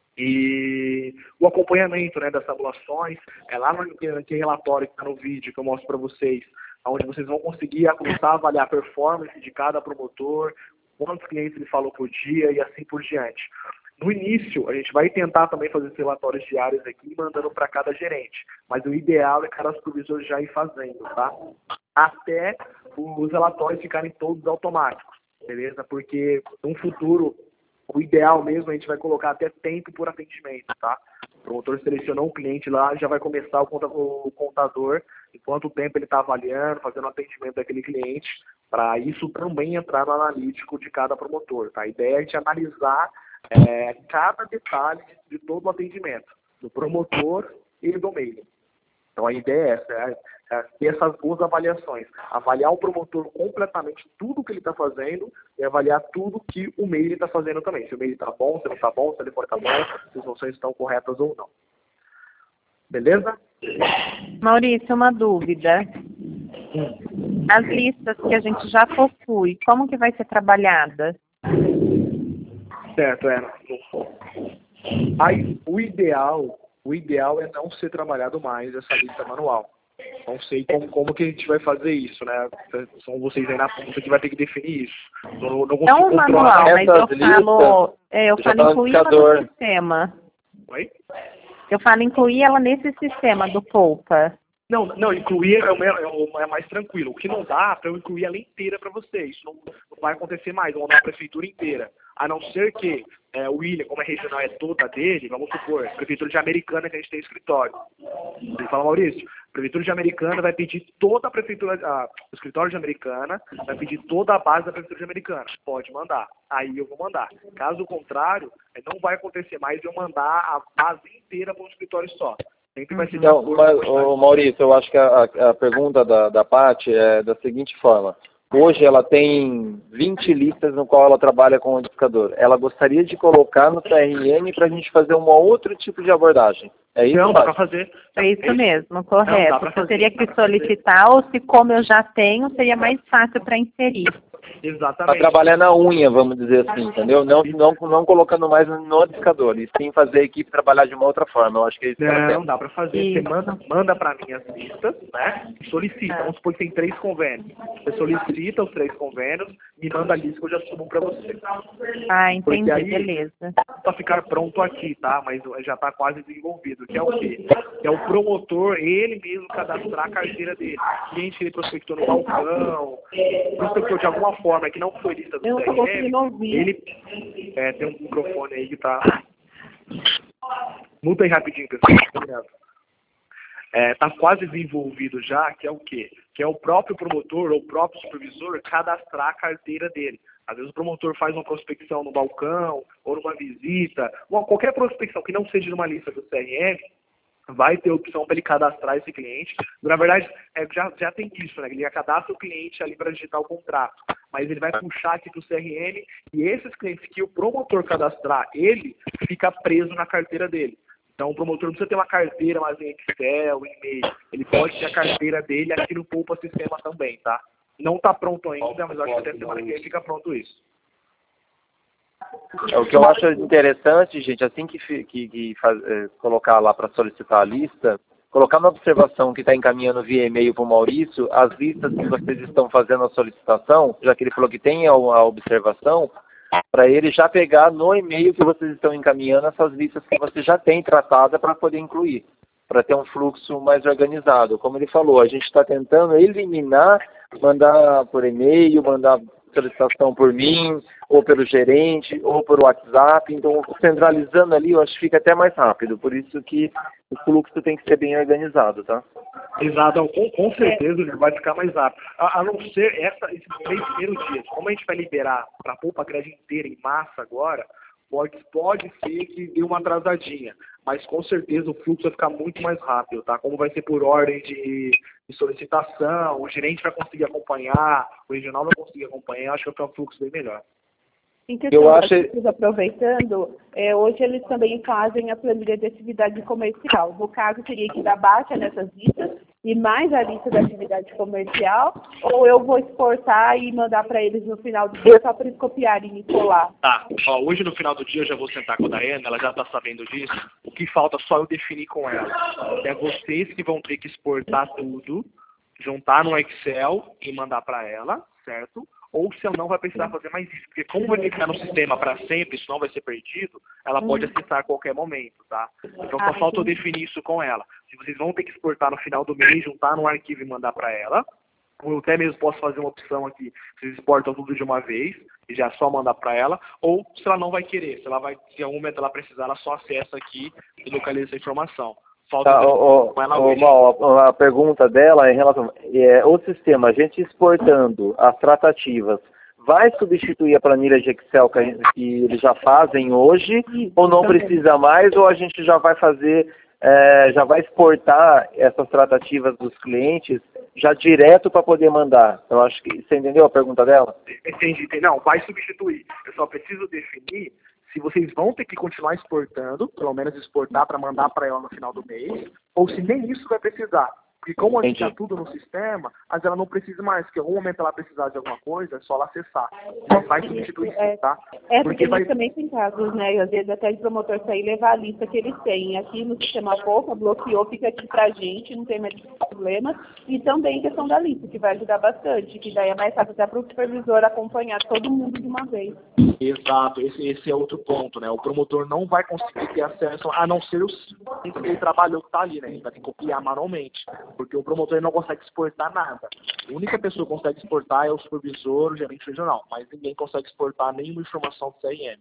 E o acompanhamento, né, das tabulações, lá naquele relatório que está no vídeo que eu mostro para vocês, onde vocês vão conseguir começar a avaliar a performance de cada promotor, quantos clientes ele falou por dia e assim por diante. No início, a gente vai tentar também fazer esses relatórios diários aqui, mandando para cada gerente. Mas o ideal é cada supervisor já ir fazendo, tá? Até os relatórios ficarem todos automáticos, beleza? Porque no futuro, o ideal mesmo, a gente vai colocar até tempo por atendimento, tá? O promotor selecionou um cliente lá, já vai começar o contador, enquanto o tempo ele está avaliando, fazendo o atendimento daquele cliente, para isso também entrar no analítico de cada promotor, tá? A ideia é a gente analisar cada detalhe de todo o atendimento, do promotor e do mailing. Então a ideia é essa, ter essas duas avaliações. Avaliar o promotor completamente tudo que ele está fazendo e avaliar tudo que o mailing está fazendo também. Se o mailing está bom, se não está bom, se ele for tá bom, se as funções estão corretas ou não. Beleza? Maurício, uma dúvida. As listas que a gente já possui, como que vai ser trabalhada? Certo, Aí, o ideal é não ser trabalhado mais essa lista manual. Não sei como que a gente vai fazer isso, né? São vocês aí na ponta que vai ter que definir isso. Não Não manual, mas eu falo incluir ela no sistema. Oi? Eu falo incluir ela nesse sistema do Poupa. Não, incluir é mais tranquilo. O que não dá para eu incluir ela inteira para você. Isso não vai acontecer mais, vão dar a prefeitura inteira. A não ser que o William, como é regional, é toda dele, vamos supor, prefeitura de Americana que a gente tem escritório. Ele fala, Maurício, a prefeitura de Americana vai pedir toda a prefeitura, o escritório de Americana vai pedir toda a base da prefeitura de Americana. Pode mandar. Aí eu vou mandar. Caso contrário, não vai acontecer mais de eu mandar a base inteira para um escritório só. Então, Maurício, eu acho que a pergunta da Paty é da seguinte forma. Hoje ela tem 20 listas no qual ela trabalha com o indicador. Ela gostaria de colocar no CRM para a gente fazer um outro tipo de abordagem. É isso? Não, dá para fazer. É isso mesmo, correto. Você teria que solicitar, ou se como eu já tenho, seria mais fácil para inserir. Exatamente. Para trabalhar na unha, vamos dizer assim, entendeu? Não colocando mais no indicador, e sim fazer a equipe trabalhar de uma outra forma. Eu acho que é isso. Não, dá para fazer. Isso. Você manda para mim as listas, né? Solicita. Vamos supor que tem 3 convênios. Você solicita os 3 convênios, me manda a lista que eu já subo para você. Ah, entendi, aí, beleza. Para ficar pronto aqui, tá? Mas já está quase desenvolvido. Que é o quê? Que é o promotor, ele mesmo cadastrar a carteira dele. Cliente que ele prospectou no balcão, prospectou de alguma forma que não foi lista do CRM, ele tem um microfone aí que tá... Muta aí rapidinho, pessoal. Tá quase desenvolvido já, que é o quê? Que é o próprio promotor ou o próprio supervisor cadastrar a carteira dele. Às vezes o promotor faz uma prospecção no balcão, ou numa visita, ou qualquer prospecção que não seja numa lista do CRM, vai ter opção para ele cadastrar esse cliente. Na verdade, já tem isso, né? Ele já cadastra o cliente ali para digitar o contrato. Mas ele vai puxar aqui para o CRM e esses clientes que o promotor cadastrar, ele fica preso na carteira dele. Então o promotor não precisa ter uma carteira mais em Excel, e-mail. Ele pode ter a carteira dele aqui no Poupa Sistema também, tá? Não está pronto ainda, mas eu acho que até semana que vem fica pronto isso. O que eu acho interessante, gente, assim que colocar lá para solicitar a lista, colocar na observação que está encaminhando via e-mail para o Maurício, as listas que vocês estão fazendo a solicitação, já que ele falou que tem a observação, para ele já pegar no e-mail que vocês estão encaminhando essas listas que você já tem tratada para poder incluir, para ter um fluxo mais organizado. Como ele falou, a gente está tentando eliminar, mandar por e-mail, mandar solicitação por mim, ou pelo gerente, ou por WhatsApp. Então, centralizando ali, eu acho que fica até mais rápido. Por isso que o fluxo tem que ser bem organizado, tá? Exato. Com certeza vai ficar mais rápido. A não ser esses 3 primeiros dias. Como a gente vai liberar para a Poupa Crédito inteira em massa agora, pode ser que dê uma atrasadinha. Mas com certeza o fluxo vai ficar muito mais rápido, tá? Como vai ser por ordem de solicitação, o gerente vai conseguir acompanhar, o regional vai conseguir acompanhar, acho que vai ficar um fluxo bem melhor. Em questão aproveitando, hoje eles também fazem a planilha de atividade comercial. No caso, teria que dar baixa nessas listas e mais a lista da atividade comercial, ou eu vou exportar e mandar para eles no final do dia só para eles copiarem e colar? Tá. Hoje no final do dia eu já vou sentar com a Daiane, ela já está sabendo disso. O que falta só eu definir com ela. É vocês que vão ter que exportar tudo, juntar no Excel e mandar para ela, certo? Ou se ela não vai precisar fazer mais isso, porque como vai ficar no sistema para sempre, isso não vai ser perdido, ela pode acessar a qualquer momento, tá? Então só falta eu definir isso com ela. Se vocês vão ter que exportar no final do mês, juntar no arquivo e mandar para ela, ou eu até mesmo posso fazer uma opção aqui, vocês exportam tudo de uma vez e já só mandar para ela, ou se ela não vai querer, se em algum momento ela precisar, ela só acessa aqui e localiza essa informação. Tá, a pergunta dela é em relação o sistema, a gente exportando as tratativas, vai substituir a planilha de Excel que eles já fazem hoje, ou não precisa mais, ou a gente já vai fazer, já vai exportar essas tratativas dos clientes já direto para poder mandar? Eu acho que você entendeu a pergunta dela? Entendi. Não, vai substituir. Eu só preciso definir se vocês vão ter que continuar exportando, pelo menos exportar para mandar para ela no final do mês, ou se nem isso vai precisar. Porque como a gente está tudo no sistema, às vezes ela não precisa mais, porque em algum momento ela precisar de alguma coisa, é só ela acessar. Não vai substituir sim, tá? Porque também tem casos, né? Às vezes até de promotor sair e levar a lista que eles têm. Aqui no sistema pouca, bloqueou, fica aqui pra gente, não tem mais problema. E também questão da lista, que vai ajudar bastante, que daí é mais fácil até para o supervisor acompanhar todo mundo de uma vez. Exato, esse é outro ponto, né? O promotor não vai conseguir ter acesso, a não ser os que ele trabalhou que está ali, né? Ele vai ter que copiar manualmente, porque o promotor não consegue exportar nada. A única pessoa que consegue exportar é o supervisor, o gerente regional, mas ninguém consegue exportar nenhuma informação do CRM.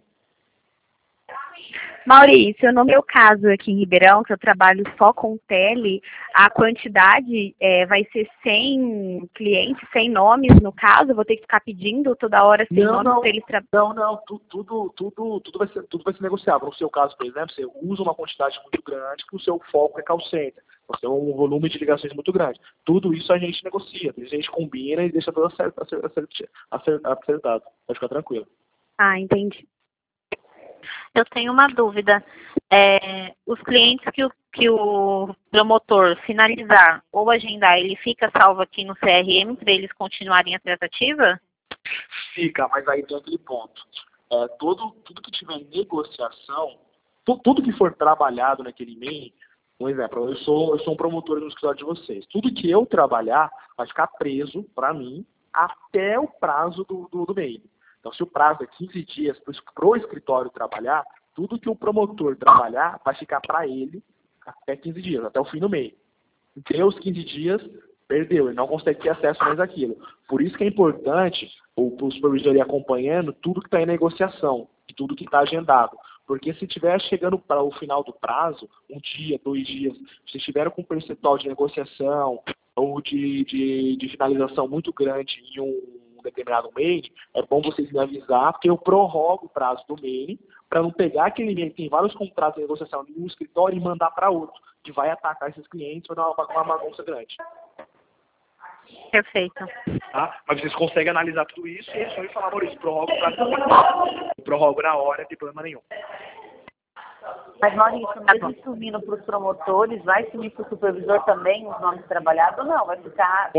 Maurício, no meu caso aqui em Ribeirão, que eu trabalho só com tele, a quantidade vai ser 100 clientes, 100 nomes no caso, eu vou ter que ficar pedindo toda hora 100 nomes para eles trabalharem. Não, tudo vai ser negociável. No seu caso, por exemplo, você usa uma quantidade muito grande que o seu foco é call center. Você tem um volume de ligações muito grande. Tudo isso a gente negocia, a gente combina e deixa tudo acertado. Pode ficar tranquilo. Ah, entendi. Eu tenho uma dúvida. Os clientes que o promotor finalizar ou agendar, ele fica salvo aqui no CRM para eles continuarem a tratativa? Fica, mas aí tem aquele ponto. Tudo que tiver em negociação, tudo que for trabalhado naquele e-mail, um exemplo, eu sou um promotor no escritório de vocês. Tudo que eu trabalhar vai ficar preso para mim até o prazo do e-mail. Então, se o prazo é 15 dias para o escritório trabalhar, tudo que o promotor trabalhar vai ficar para ele até 15 dias, até o fim do mês. Deu os 15 dias, perdeu, ele não consegue ter acesso mais àquilo. Por isso que é importante o supervisor ir acompanhando tudo que está em negociação, tudo que está agendado. Porque se estiver chegando para o final do prazo, 1 dia, 2 dias, se estiver com um percentual de negociação ou de finalização muito grande em um determinado mail, é bom vocês me avisar, porque eu prorrogo o prazo do mail para não pegar aquele mail que tem vários contratos de negociação em um escritório e mandar para outro, que vai atacar esses clientes, vai dar uma bagunça grande. Perfeito. Tá? Mas vocês conseguem analisar tudo isso e é só me falar, Maurício, prorrogo o prazo. Eu prorrogo na hora, não tem problema nenhum. Mas, Maurício, mesmo subindo para os promotores, vai subir para o supervisor também os nomes trabalhados ou não? Vai ficar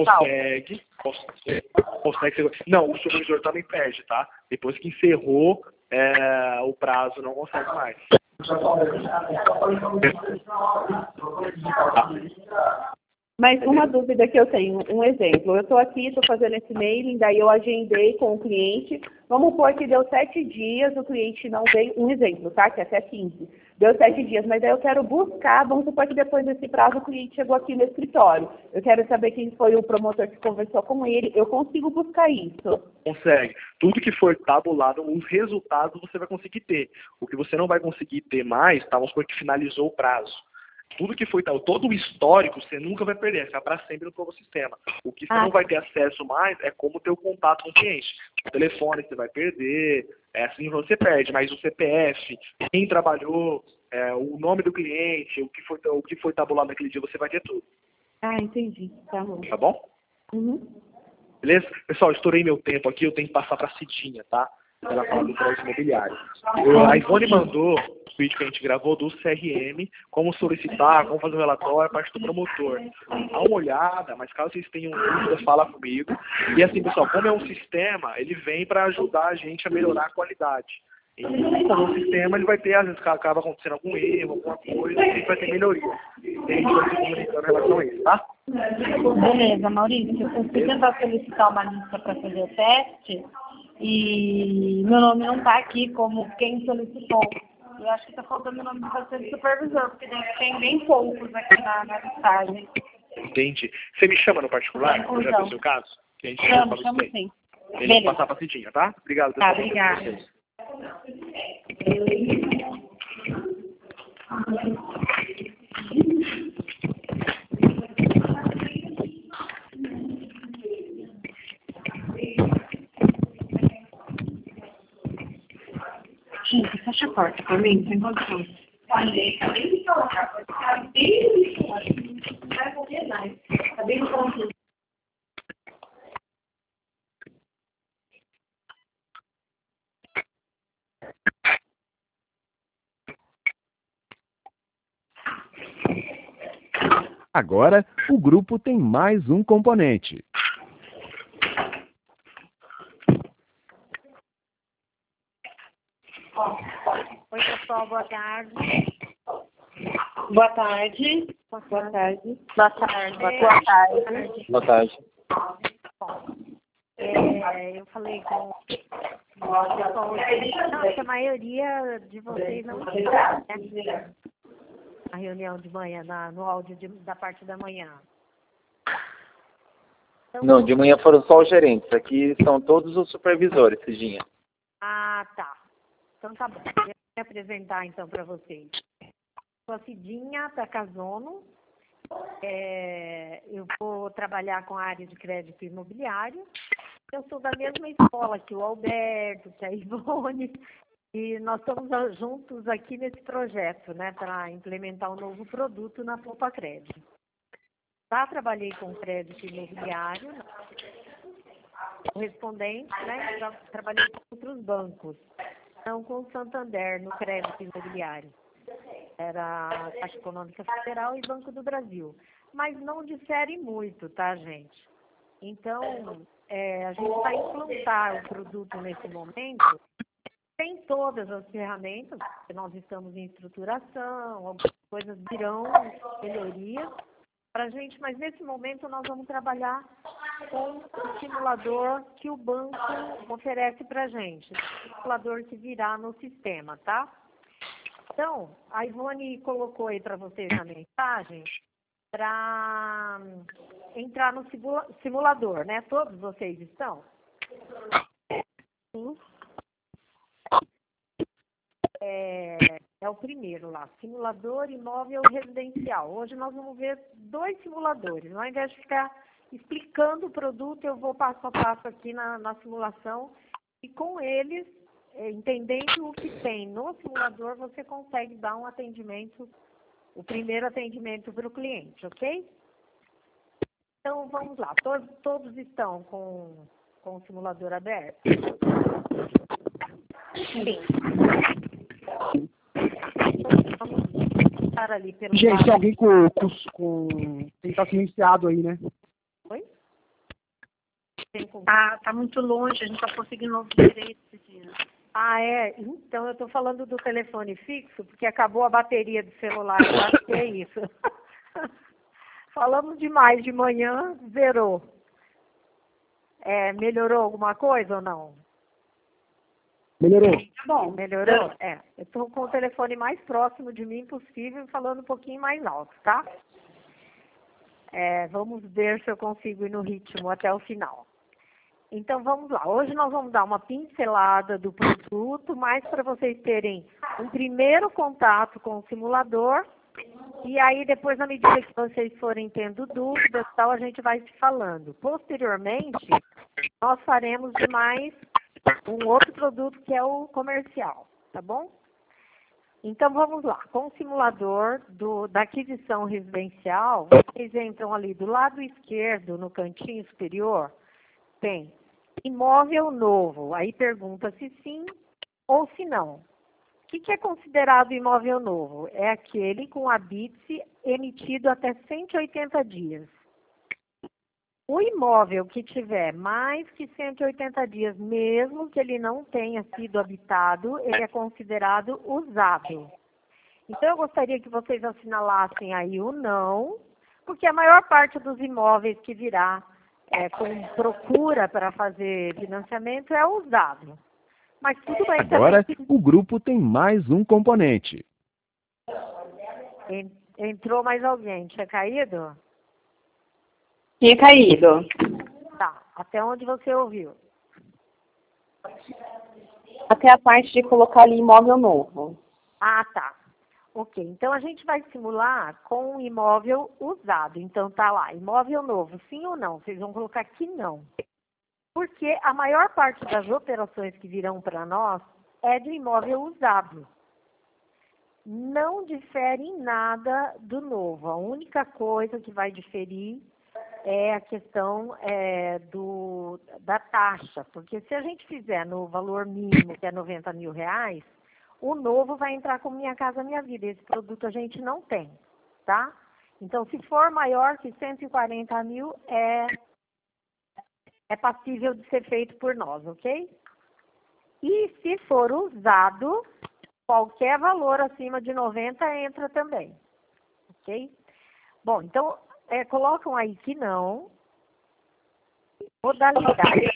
Consegue. Não, o supervisor também perde, tá? Depois que encerrou o prazo, não consegue mais. Mas uma dúvida que eu tenho, um exemplo, eu estou aqui, estou fazendo esse mailing, daí eu agendei com o cliente, vamos supor que deu 7 dias, o cliente não veio, um exemplo, tá? Que é até 15. Deu 7 dias, mas daí eu quero buscar, vamos supor que depois desse prazo o cliente chegou aqui no escritório. Eu quero saber quem foi o promotor que conversou com ele, eu consigo buscar isso? Consegue. Tudo que for tabulado, os resultados você vai conseguir ter. O que você não vai conseguir ter mais, tá? Vamos supor que finalizou o prazo. Tudo que foi todo o histórico, você nunca vai perder, fica para sempre no novo sistema. O que você não vai ter acesso mais é como ter o contato com o cliente. O telefone você vai perder, assim você perde, mas o CPF, quem trabalhou, o nome do cliente, o que foi tabulado naquele dia, você vai ter tudo. Ah, entendi. Tá bom. Tá bom? Uhum. Beleza? Pessoal, estourei meu tempo aqui, eu tenho que passar para a Cidinha, tá? Ela fala do crédito imobiliário. A Ivone mandou o vídeo que a gente gravou do CRM, como solicitar, como fazer o relatório, a parte do promotor. Dá uma olhada, mas caso vocês tenham dúvidas, fala comigo. E assim, pessoal, como é um sistema, ele vem para ajudar a gente a melhorar a qualidade. E como um sistema, ele vai ter, às vezes acaba acontecendo algum erro, alguma coisa, e a gente vai ter melhoria. E a gente vai se comunicando em relação a isso, tá? Beleza, Maurício. Eu fui tentar solicitar uma lista para fazer o teste e meu nome não está aqui como quem solicitou. Eu acho que está faltando o nome de você de supervisor, porque tem bem poucos aqui na listagem. Entendi. Você me chama no particular, Então. já no seu caso? Que a gente Chamo sim. sim. Ele vai passar pra Cidinha, tá? Obrigado, pessoal. Tá, obrigada. Gente, fecha a porta por mim, sem condição. Olha, acabei de falar. Acabei de falar. Não vai fazer mais. Acabei de falar. Agora, o grupo tem mais um componente. Oi, pessoal, boa tarde. Boa tarde. Boa tarde. Boa tarde. Boa tarde. Boa tarde. Eu falei com o pessoal hoje, que a maioria de vocês não está, né? A reunião de manhã, no áudio da parte da manhã. Então, Não, de manhã foram só os gerentes. Aqui são todos os supervisores, Cidinha. Ah, tá. Então tá bom. Eu vou me apresentar então para vocês. Sou a Cidinha da Casono. Eu vou trabalhar com a área de crédito imobiliário. Eu sou da mesma escola que o Alberto, que a Ivone, e nós estamos juntos aqui nesse projeto, né, para implementar um novo produto na Poupa Crédito. Já trabalhei com crédito imobiliário, correspondente, né, já trabalhei com outros bancos, não com o Santander no crédito imobiliário. Era a Caixa Econômica Federal e Banco do Brasil. Mas não difere muito, tá, gente? Então, a gente vai implantar o produto nesse momento. Tem todas as ferramentas, nós estamos em estruturação, algumas coisas virão, melhorias para a gente, mas nesse momento nós vamos trabalhar com o simulador que o banco oferece para a gente, o simulador que virá no sistema, tá? Então, a Ivone colocou aí para vocês na mensagem para entrar no simulador, né? Todos vocês estão? Sim. É o primeiro lá, simulador imóvel residencial. Hoje nós vamos ver 2 simuladores. Ao invés de ficar explicando o produto, eu vou passo a passo aqui na simulação e com eles, entendendo o que tem no simulador, você consegue dar um atendimento, o primeiro atendimento para o cliente, ok? Então vamos lá, todos estão com o simulador aberto? Sim. Ali pelo gente, lado. alguém tem que estar silenciado aí, né? Oi? Tá muito longe, a gente tá conseguindo ouvir direito esse dia. Ah, é? Então eu estou falando do telefone fixo, porque acabou a bateria do celular, eu acho que é isso. Falamos demais de manhã, zerou. Melhorou alguma coisa ou não? Melhorou. Bom, melhorou? Eu estou com o telefone mais próximo de mim possível, falando um pouquinho mais alto, tá? Vamos ver se eu consigo ir no ritmo até o final. Então, vamos lá. Hoje nós vamos dar uma pincelada do produto, mais para vocês terem um primeiro contato com o simulador. E aí, depois, na medida que vocês forem tendo dúvidas, tal, a gente vai se falando. Posteriormente, nós faremos mais um outro produto que é o comercial, tá bom? Então, vamos lá. Com o simulador da aquisição residencial, vocês entram ali do lado esquerdo, no cantinho superior, tem imóvel novo. Aí pergunta se sim ou se não. O que é considerado imóvel novo? É aquele com habite emitido até 180 dias. O imóvel que tiver mais que 180 dias, mesmo que ele não tenha sido habitado, ele é considerado usado. Então, eu gostaria que vocês assinalassem aí o não, porque a maior parte dos imóveis que virá com procura para fazer financiamento é usado. Mas tudo bem. Agora, também. o grupo tem mais um componente. Entrou mais alguém? Tinha caído? Tinha caído. Tá. Até onde você ouviu? Até a parte de colocar ali imóvel novo. Ah, tá. Ok. Então, a gente vai simular com um imóvel usado. Então, tá lá, imóvel novo, sim ou não? Vocês vão colocar que não. Porque a maior parte das operações que virão para nós é de imóvel usado. Não difere em nada do novo. A única coisa que vai diferir é a questão da taxa. Porque se a gente fizer no valor mínimo, que é R$90 mil, o novo vai entrar como Minha Casa Minha Vida. Esse produto a gente não tem, tá? Então, se for maior que 140 mil, é passível de ser feito por nós, ok? E se for usado, qualquer valor acima de 90 entra também, ok? Bom, então, colocam aí que não. Modalidade.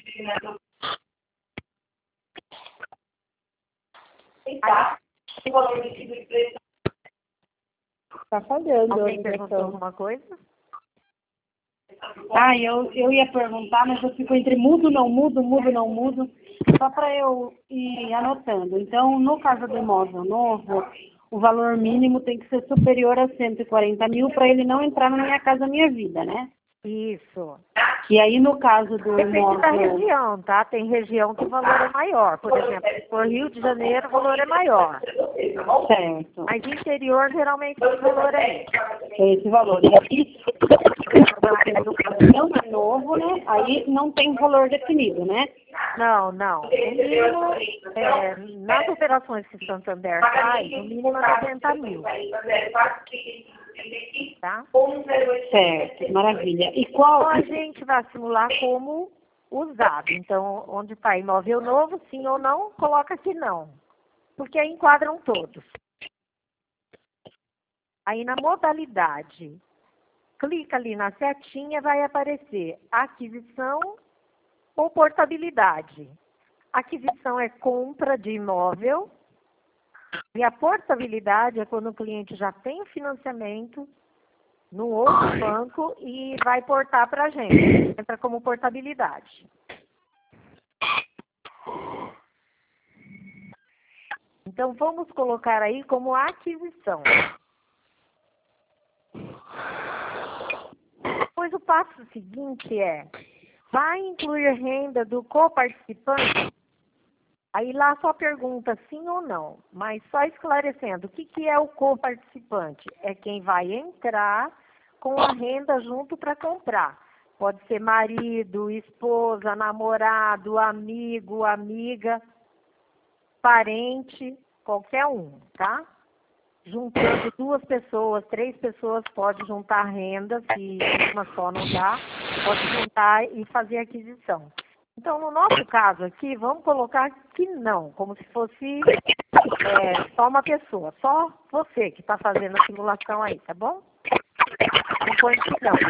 Tá falhando. Alguém perguntou alguma coisa? Eu ia perguntar, mas eu fico entre mudo, não mudo, mudo, não mudo, só para eu ir anotando. Então, no caso do imóvel novo, o valor mínimo tem que ser superior a 140 mil para ele não entrar na Minha Casa Minha Vida, né? Isso. E aí, no caso do Depende imóvel... da região, tá? Tem região que o valor é maior. Por exemplo, se for Rio de Janeiro, o valor é maior. Certo. Mas interior, geralmente, o valor é esse valor. E aqui, não é novo, né? Aí não tem valor definido, né? Não. O mínimo, nas operações que o Santander faz, o mínimo é 90 mil. Tá? Certo, maravilha. E qual... Então, a gente vai simular como usado. Então, onde está imóvel novo, sim ou não, coloca que não. Porque aí enquadram todos. Aí, na modalidade, clica ali na setinha, vai aparecer aquisição ou portabilidade. Aquisição é compra de imóvel. E a portabilidade é quando o cliente já tem o financiamento no outro banco e vai portar para a gente. Entra como portabilidade. Então, vamos colocar aí como aquisição. Depois, o passo seguinte vai incluir renda do coparticipante? Aí lá só pergunta sim ou não, mas só esclarecendo, o que é o coparticipante? É quem vai entrar com a renda junto para comprar. Pode ser marido, esposa, namorado, amigo, amiga, parente, qualquer um, tá? Juntando 2 pessoas, 3 pessoas, pode juntar renda, se uma só não dá, pode juntar e fazer aquisição. Então, no nosso caso aqui, vamos colocar que não, como se fosse só uma pessoa, só você que está fazendo a simulação aí, tá bom? Não põe que não.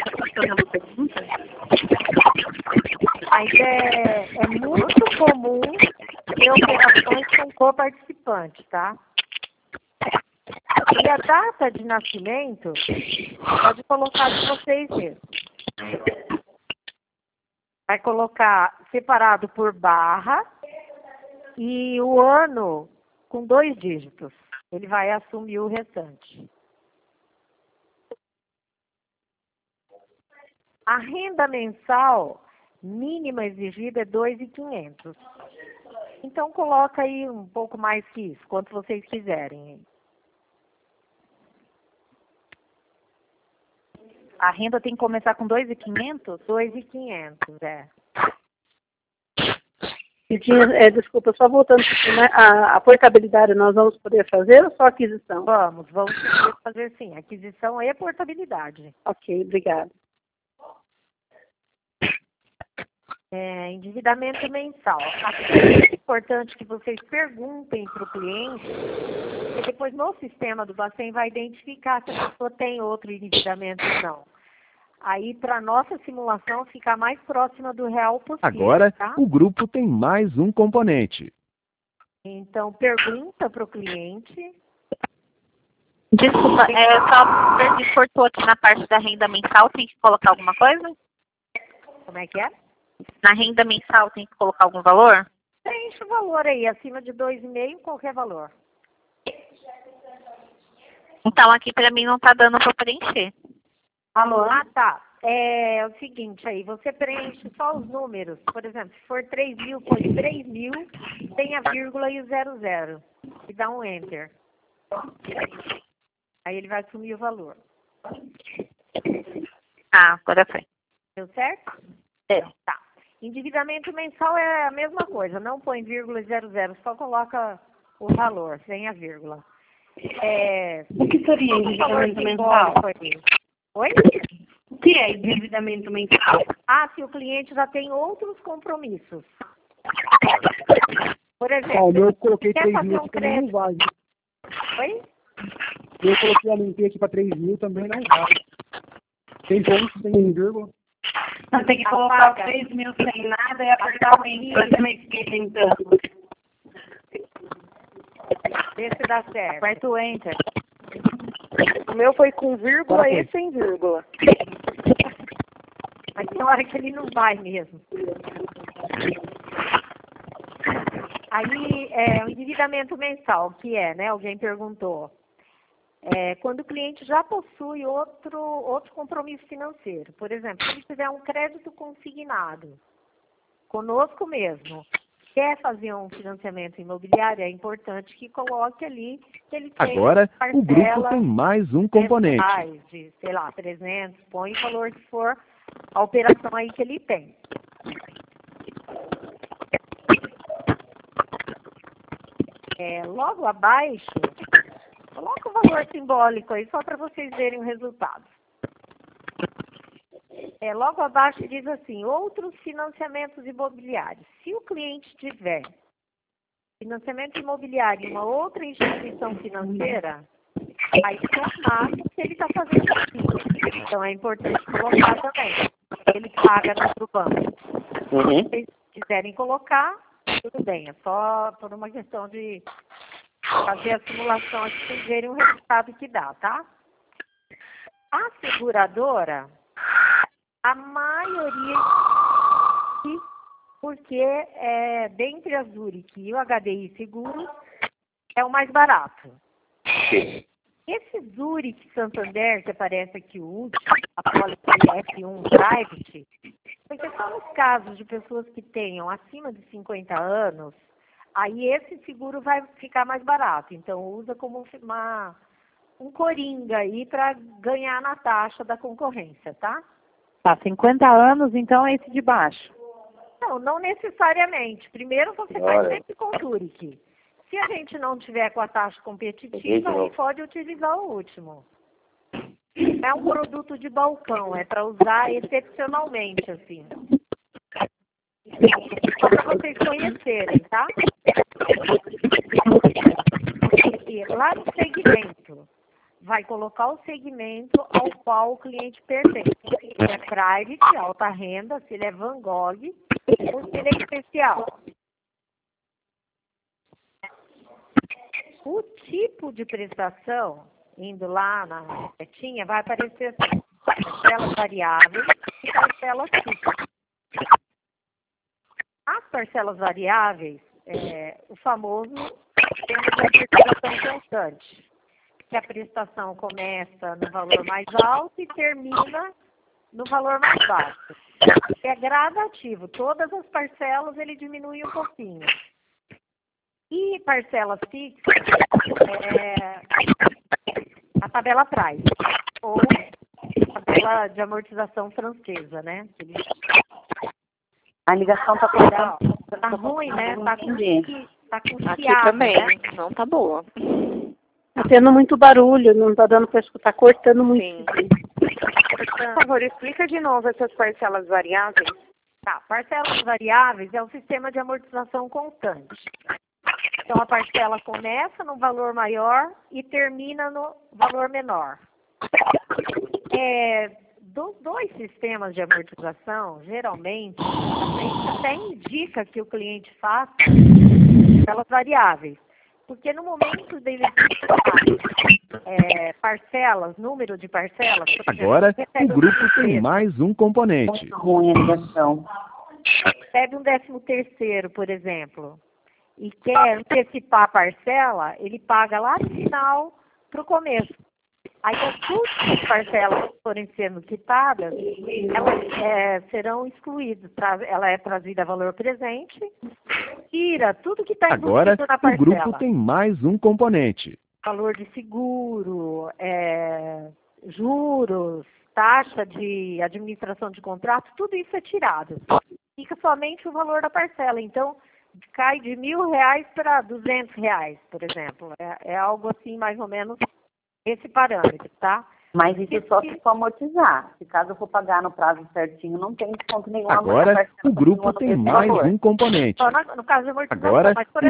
Mas é muito comum ter operações com coparticipante, tá? E a data de nascimento, pode colocar de vocês mesmos. Vai colocar separado por barra e o ano com 2 dígitos. Ele vai assumir o restante. A renda mensal mínima exigida é 2.500. Então, coloca aí um pouco mais que isso, quanto vocês quiserem. A renda tem que começar com 2.500? 2.500, Desculpa, só voltando um pouquinho, né? A portabilidade nós vamos poder fazer ou só aquisição? Vamos poder fazer sim, aquisição e portabilidade. Ok, obrigada. Endividamento mensal. É importante que vocês perguntem para o cliente, e depois no sistema do Bacen vai identificar se a pessoa tem outro endividamento ou não. Aí, para nossa simulação, ficar mais próxima do real possível. Agora, tá? o grupo tem mais um componente. Então, pergunta para o cliente. Desculpa, só perdi, cortou aqui na parte da renda mensal, tem que colocar alguma coisa? Como é que é? Na renda mensal tem que colocar algum valor? Preenche o valor aí, acima de 2,5, qualquer valor. Então, aqui para mim não está dando para preencher. Alô? Ah, tá. É o seguinte aí, você preenche só os números. Por exemplo, se for 3 mil, põe 3.000 sem a vírgula e o 00. E dá um Enter. Aí ele vai sumir o valor. Ah, agora foi. Deu certo? Tá. Endividamento mensal é a mesma coisa. Não põe vírgula e 00. Só coloca o valor, sem a vírgula. O que seria endividamento mensal? Oi? O que é endividamento mensal? Ah, se o cliente já tem outros compromissos. Por exemplo, Ó, o meu eu coloquei quer 3 fazer mil um aqui também não crédito. vale. Oi? Eu coloquei a limpeza aqui para 3 mil também não vale. Tem ponto, tem vírgula. Você tem que colocar 3 mil sem nada e apertar o Enter. Eu também fiquei tentando. Vê se dá certo. Aperta o Enter. O meu foi com vírgula e sem vírgula. Mas tem hora que ele não vai mesmo. Aí, o endividamento mensal, que é, né? Alguém perguntou. Quando o cliente já possui outro compromisso financeiro. Por exemplo, se ele tiver um crédito consignado, conosco mesmo, quer fazer um financiamento imobiliário, é importante que coloque ali que ele tem Agora, o grupo tem mais um componente. de, sei lá, 300, põe o valor que for a operação aí que ele tem. Logo abaixo, coloca o valor simbólico aí, só para vocês verem o resultado. Logo abaixo diz assim, outros financiamentos imobiliários. Se o cliente tiver financiamento imobiliário em uma outra instituição financeira, aí automático que ele está fazendo assim. Então é importante colocar também. Ele paga no outro banco. Se vocês quiserem colocar, tudo bem. É só por uma questão de fazer a simulação aqui para vocês verem o resultado que dá, tá? A seguradora, a maioria, porque dentre a Zurich e o HDI Seguros, é o mais barato. Esse Zurich Santander, que aparece aqui o último, a pólice F1 Private, porque só nos casos de pessoas que tenham acima de 50 anos, aí esse seguro vai ficar mais barato. Então, usa como um coringa aí para ganhar na taxa da concorrência, tá? Tá, 50 anos, então é esse de baixo. Não necessariamente. Primeiro você faz sempre com o Zurich. Se a gente não tiver com a taxa competitiva, aí pode utilizar o último. É um produto de balcão, é para usar excepcionalmente, assim. Só para vocês conhecerem, tá? E lá no segmento, vai colocar o segmento ao qual o cliente pertence. Se é private, alta renda, se ele é Van Gogh, ou se ele é especial. O tipo de prestação, indo lá na setinha, vai aparecer assim, parcelas variáveis e parcelas fixas. As parcelas variáveis, o famoso sistema de prestação constante, que a prestação começa no valor mais alto e termina no valor mais baixo. É gradativo, todas as parcelas ele diminui um pouquinho. E parcelas fixas, a tabela price, ou a tabela de amortização francesa, né? A ligação tá cortando. Tá ruim, né? Tá com Aqui chiado, também, né? não tá boa. Tá tendo muito barulho, não tá dando para escutar, cortando muito. Sim. Por favor, explica de novo essas parcelas variáveis. Tá, parcelas variáveis é o sistema de amortização constante. Então, a parcela começa no valor maior e termina no valor menor. Dos dois sistemas de amortização, geralmente, a gente até indica que o cliente faça parcelas variáveis. Porque no momento dele parcelas, número de parcelas... Agora, o grupo tem mais um componente. Ruim a ligação. Recebe um 13º, por exemplo, e quer antecipar a parcela, ele paga lá no final para o começo. Aí as últimas parcelas forem sendo quitadas, elas serão excluídas. Ela é trazida a valor presente, tira tudo que está Agora, embutido na o parcela. grupo tem mais um componente. Valor de seguro, juros, taxa de administração de contrato, tudo isso é tirado. Fica somente o valor da parcela. Então, cai de R$1.000 para R$200, por exemplo. É algo assim, mais ou menos, esse parâmetro, tá? Mas isso só se for amortizar. Se caso eu for pagar no prazo certinho, não tem desconto nenhum. Agora, o grupo tem mais um componente. Só no caso de amortização. Agora, mas, por o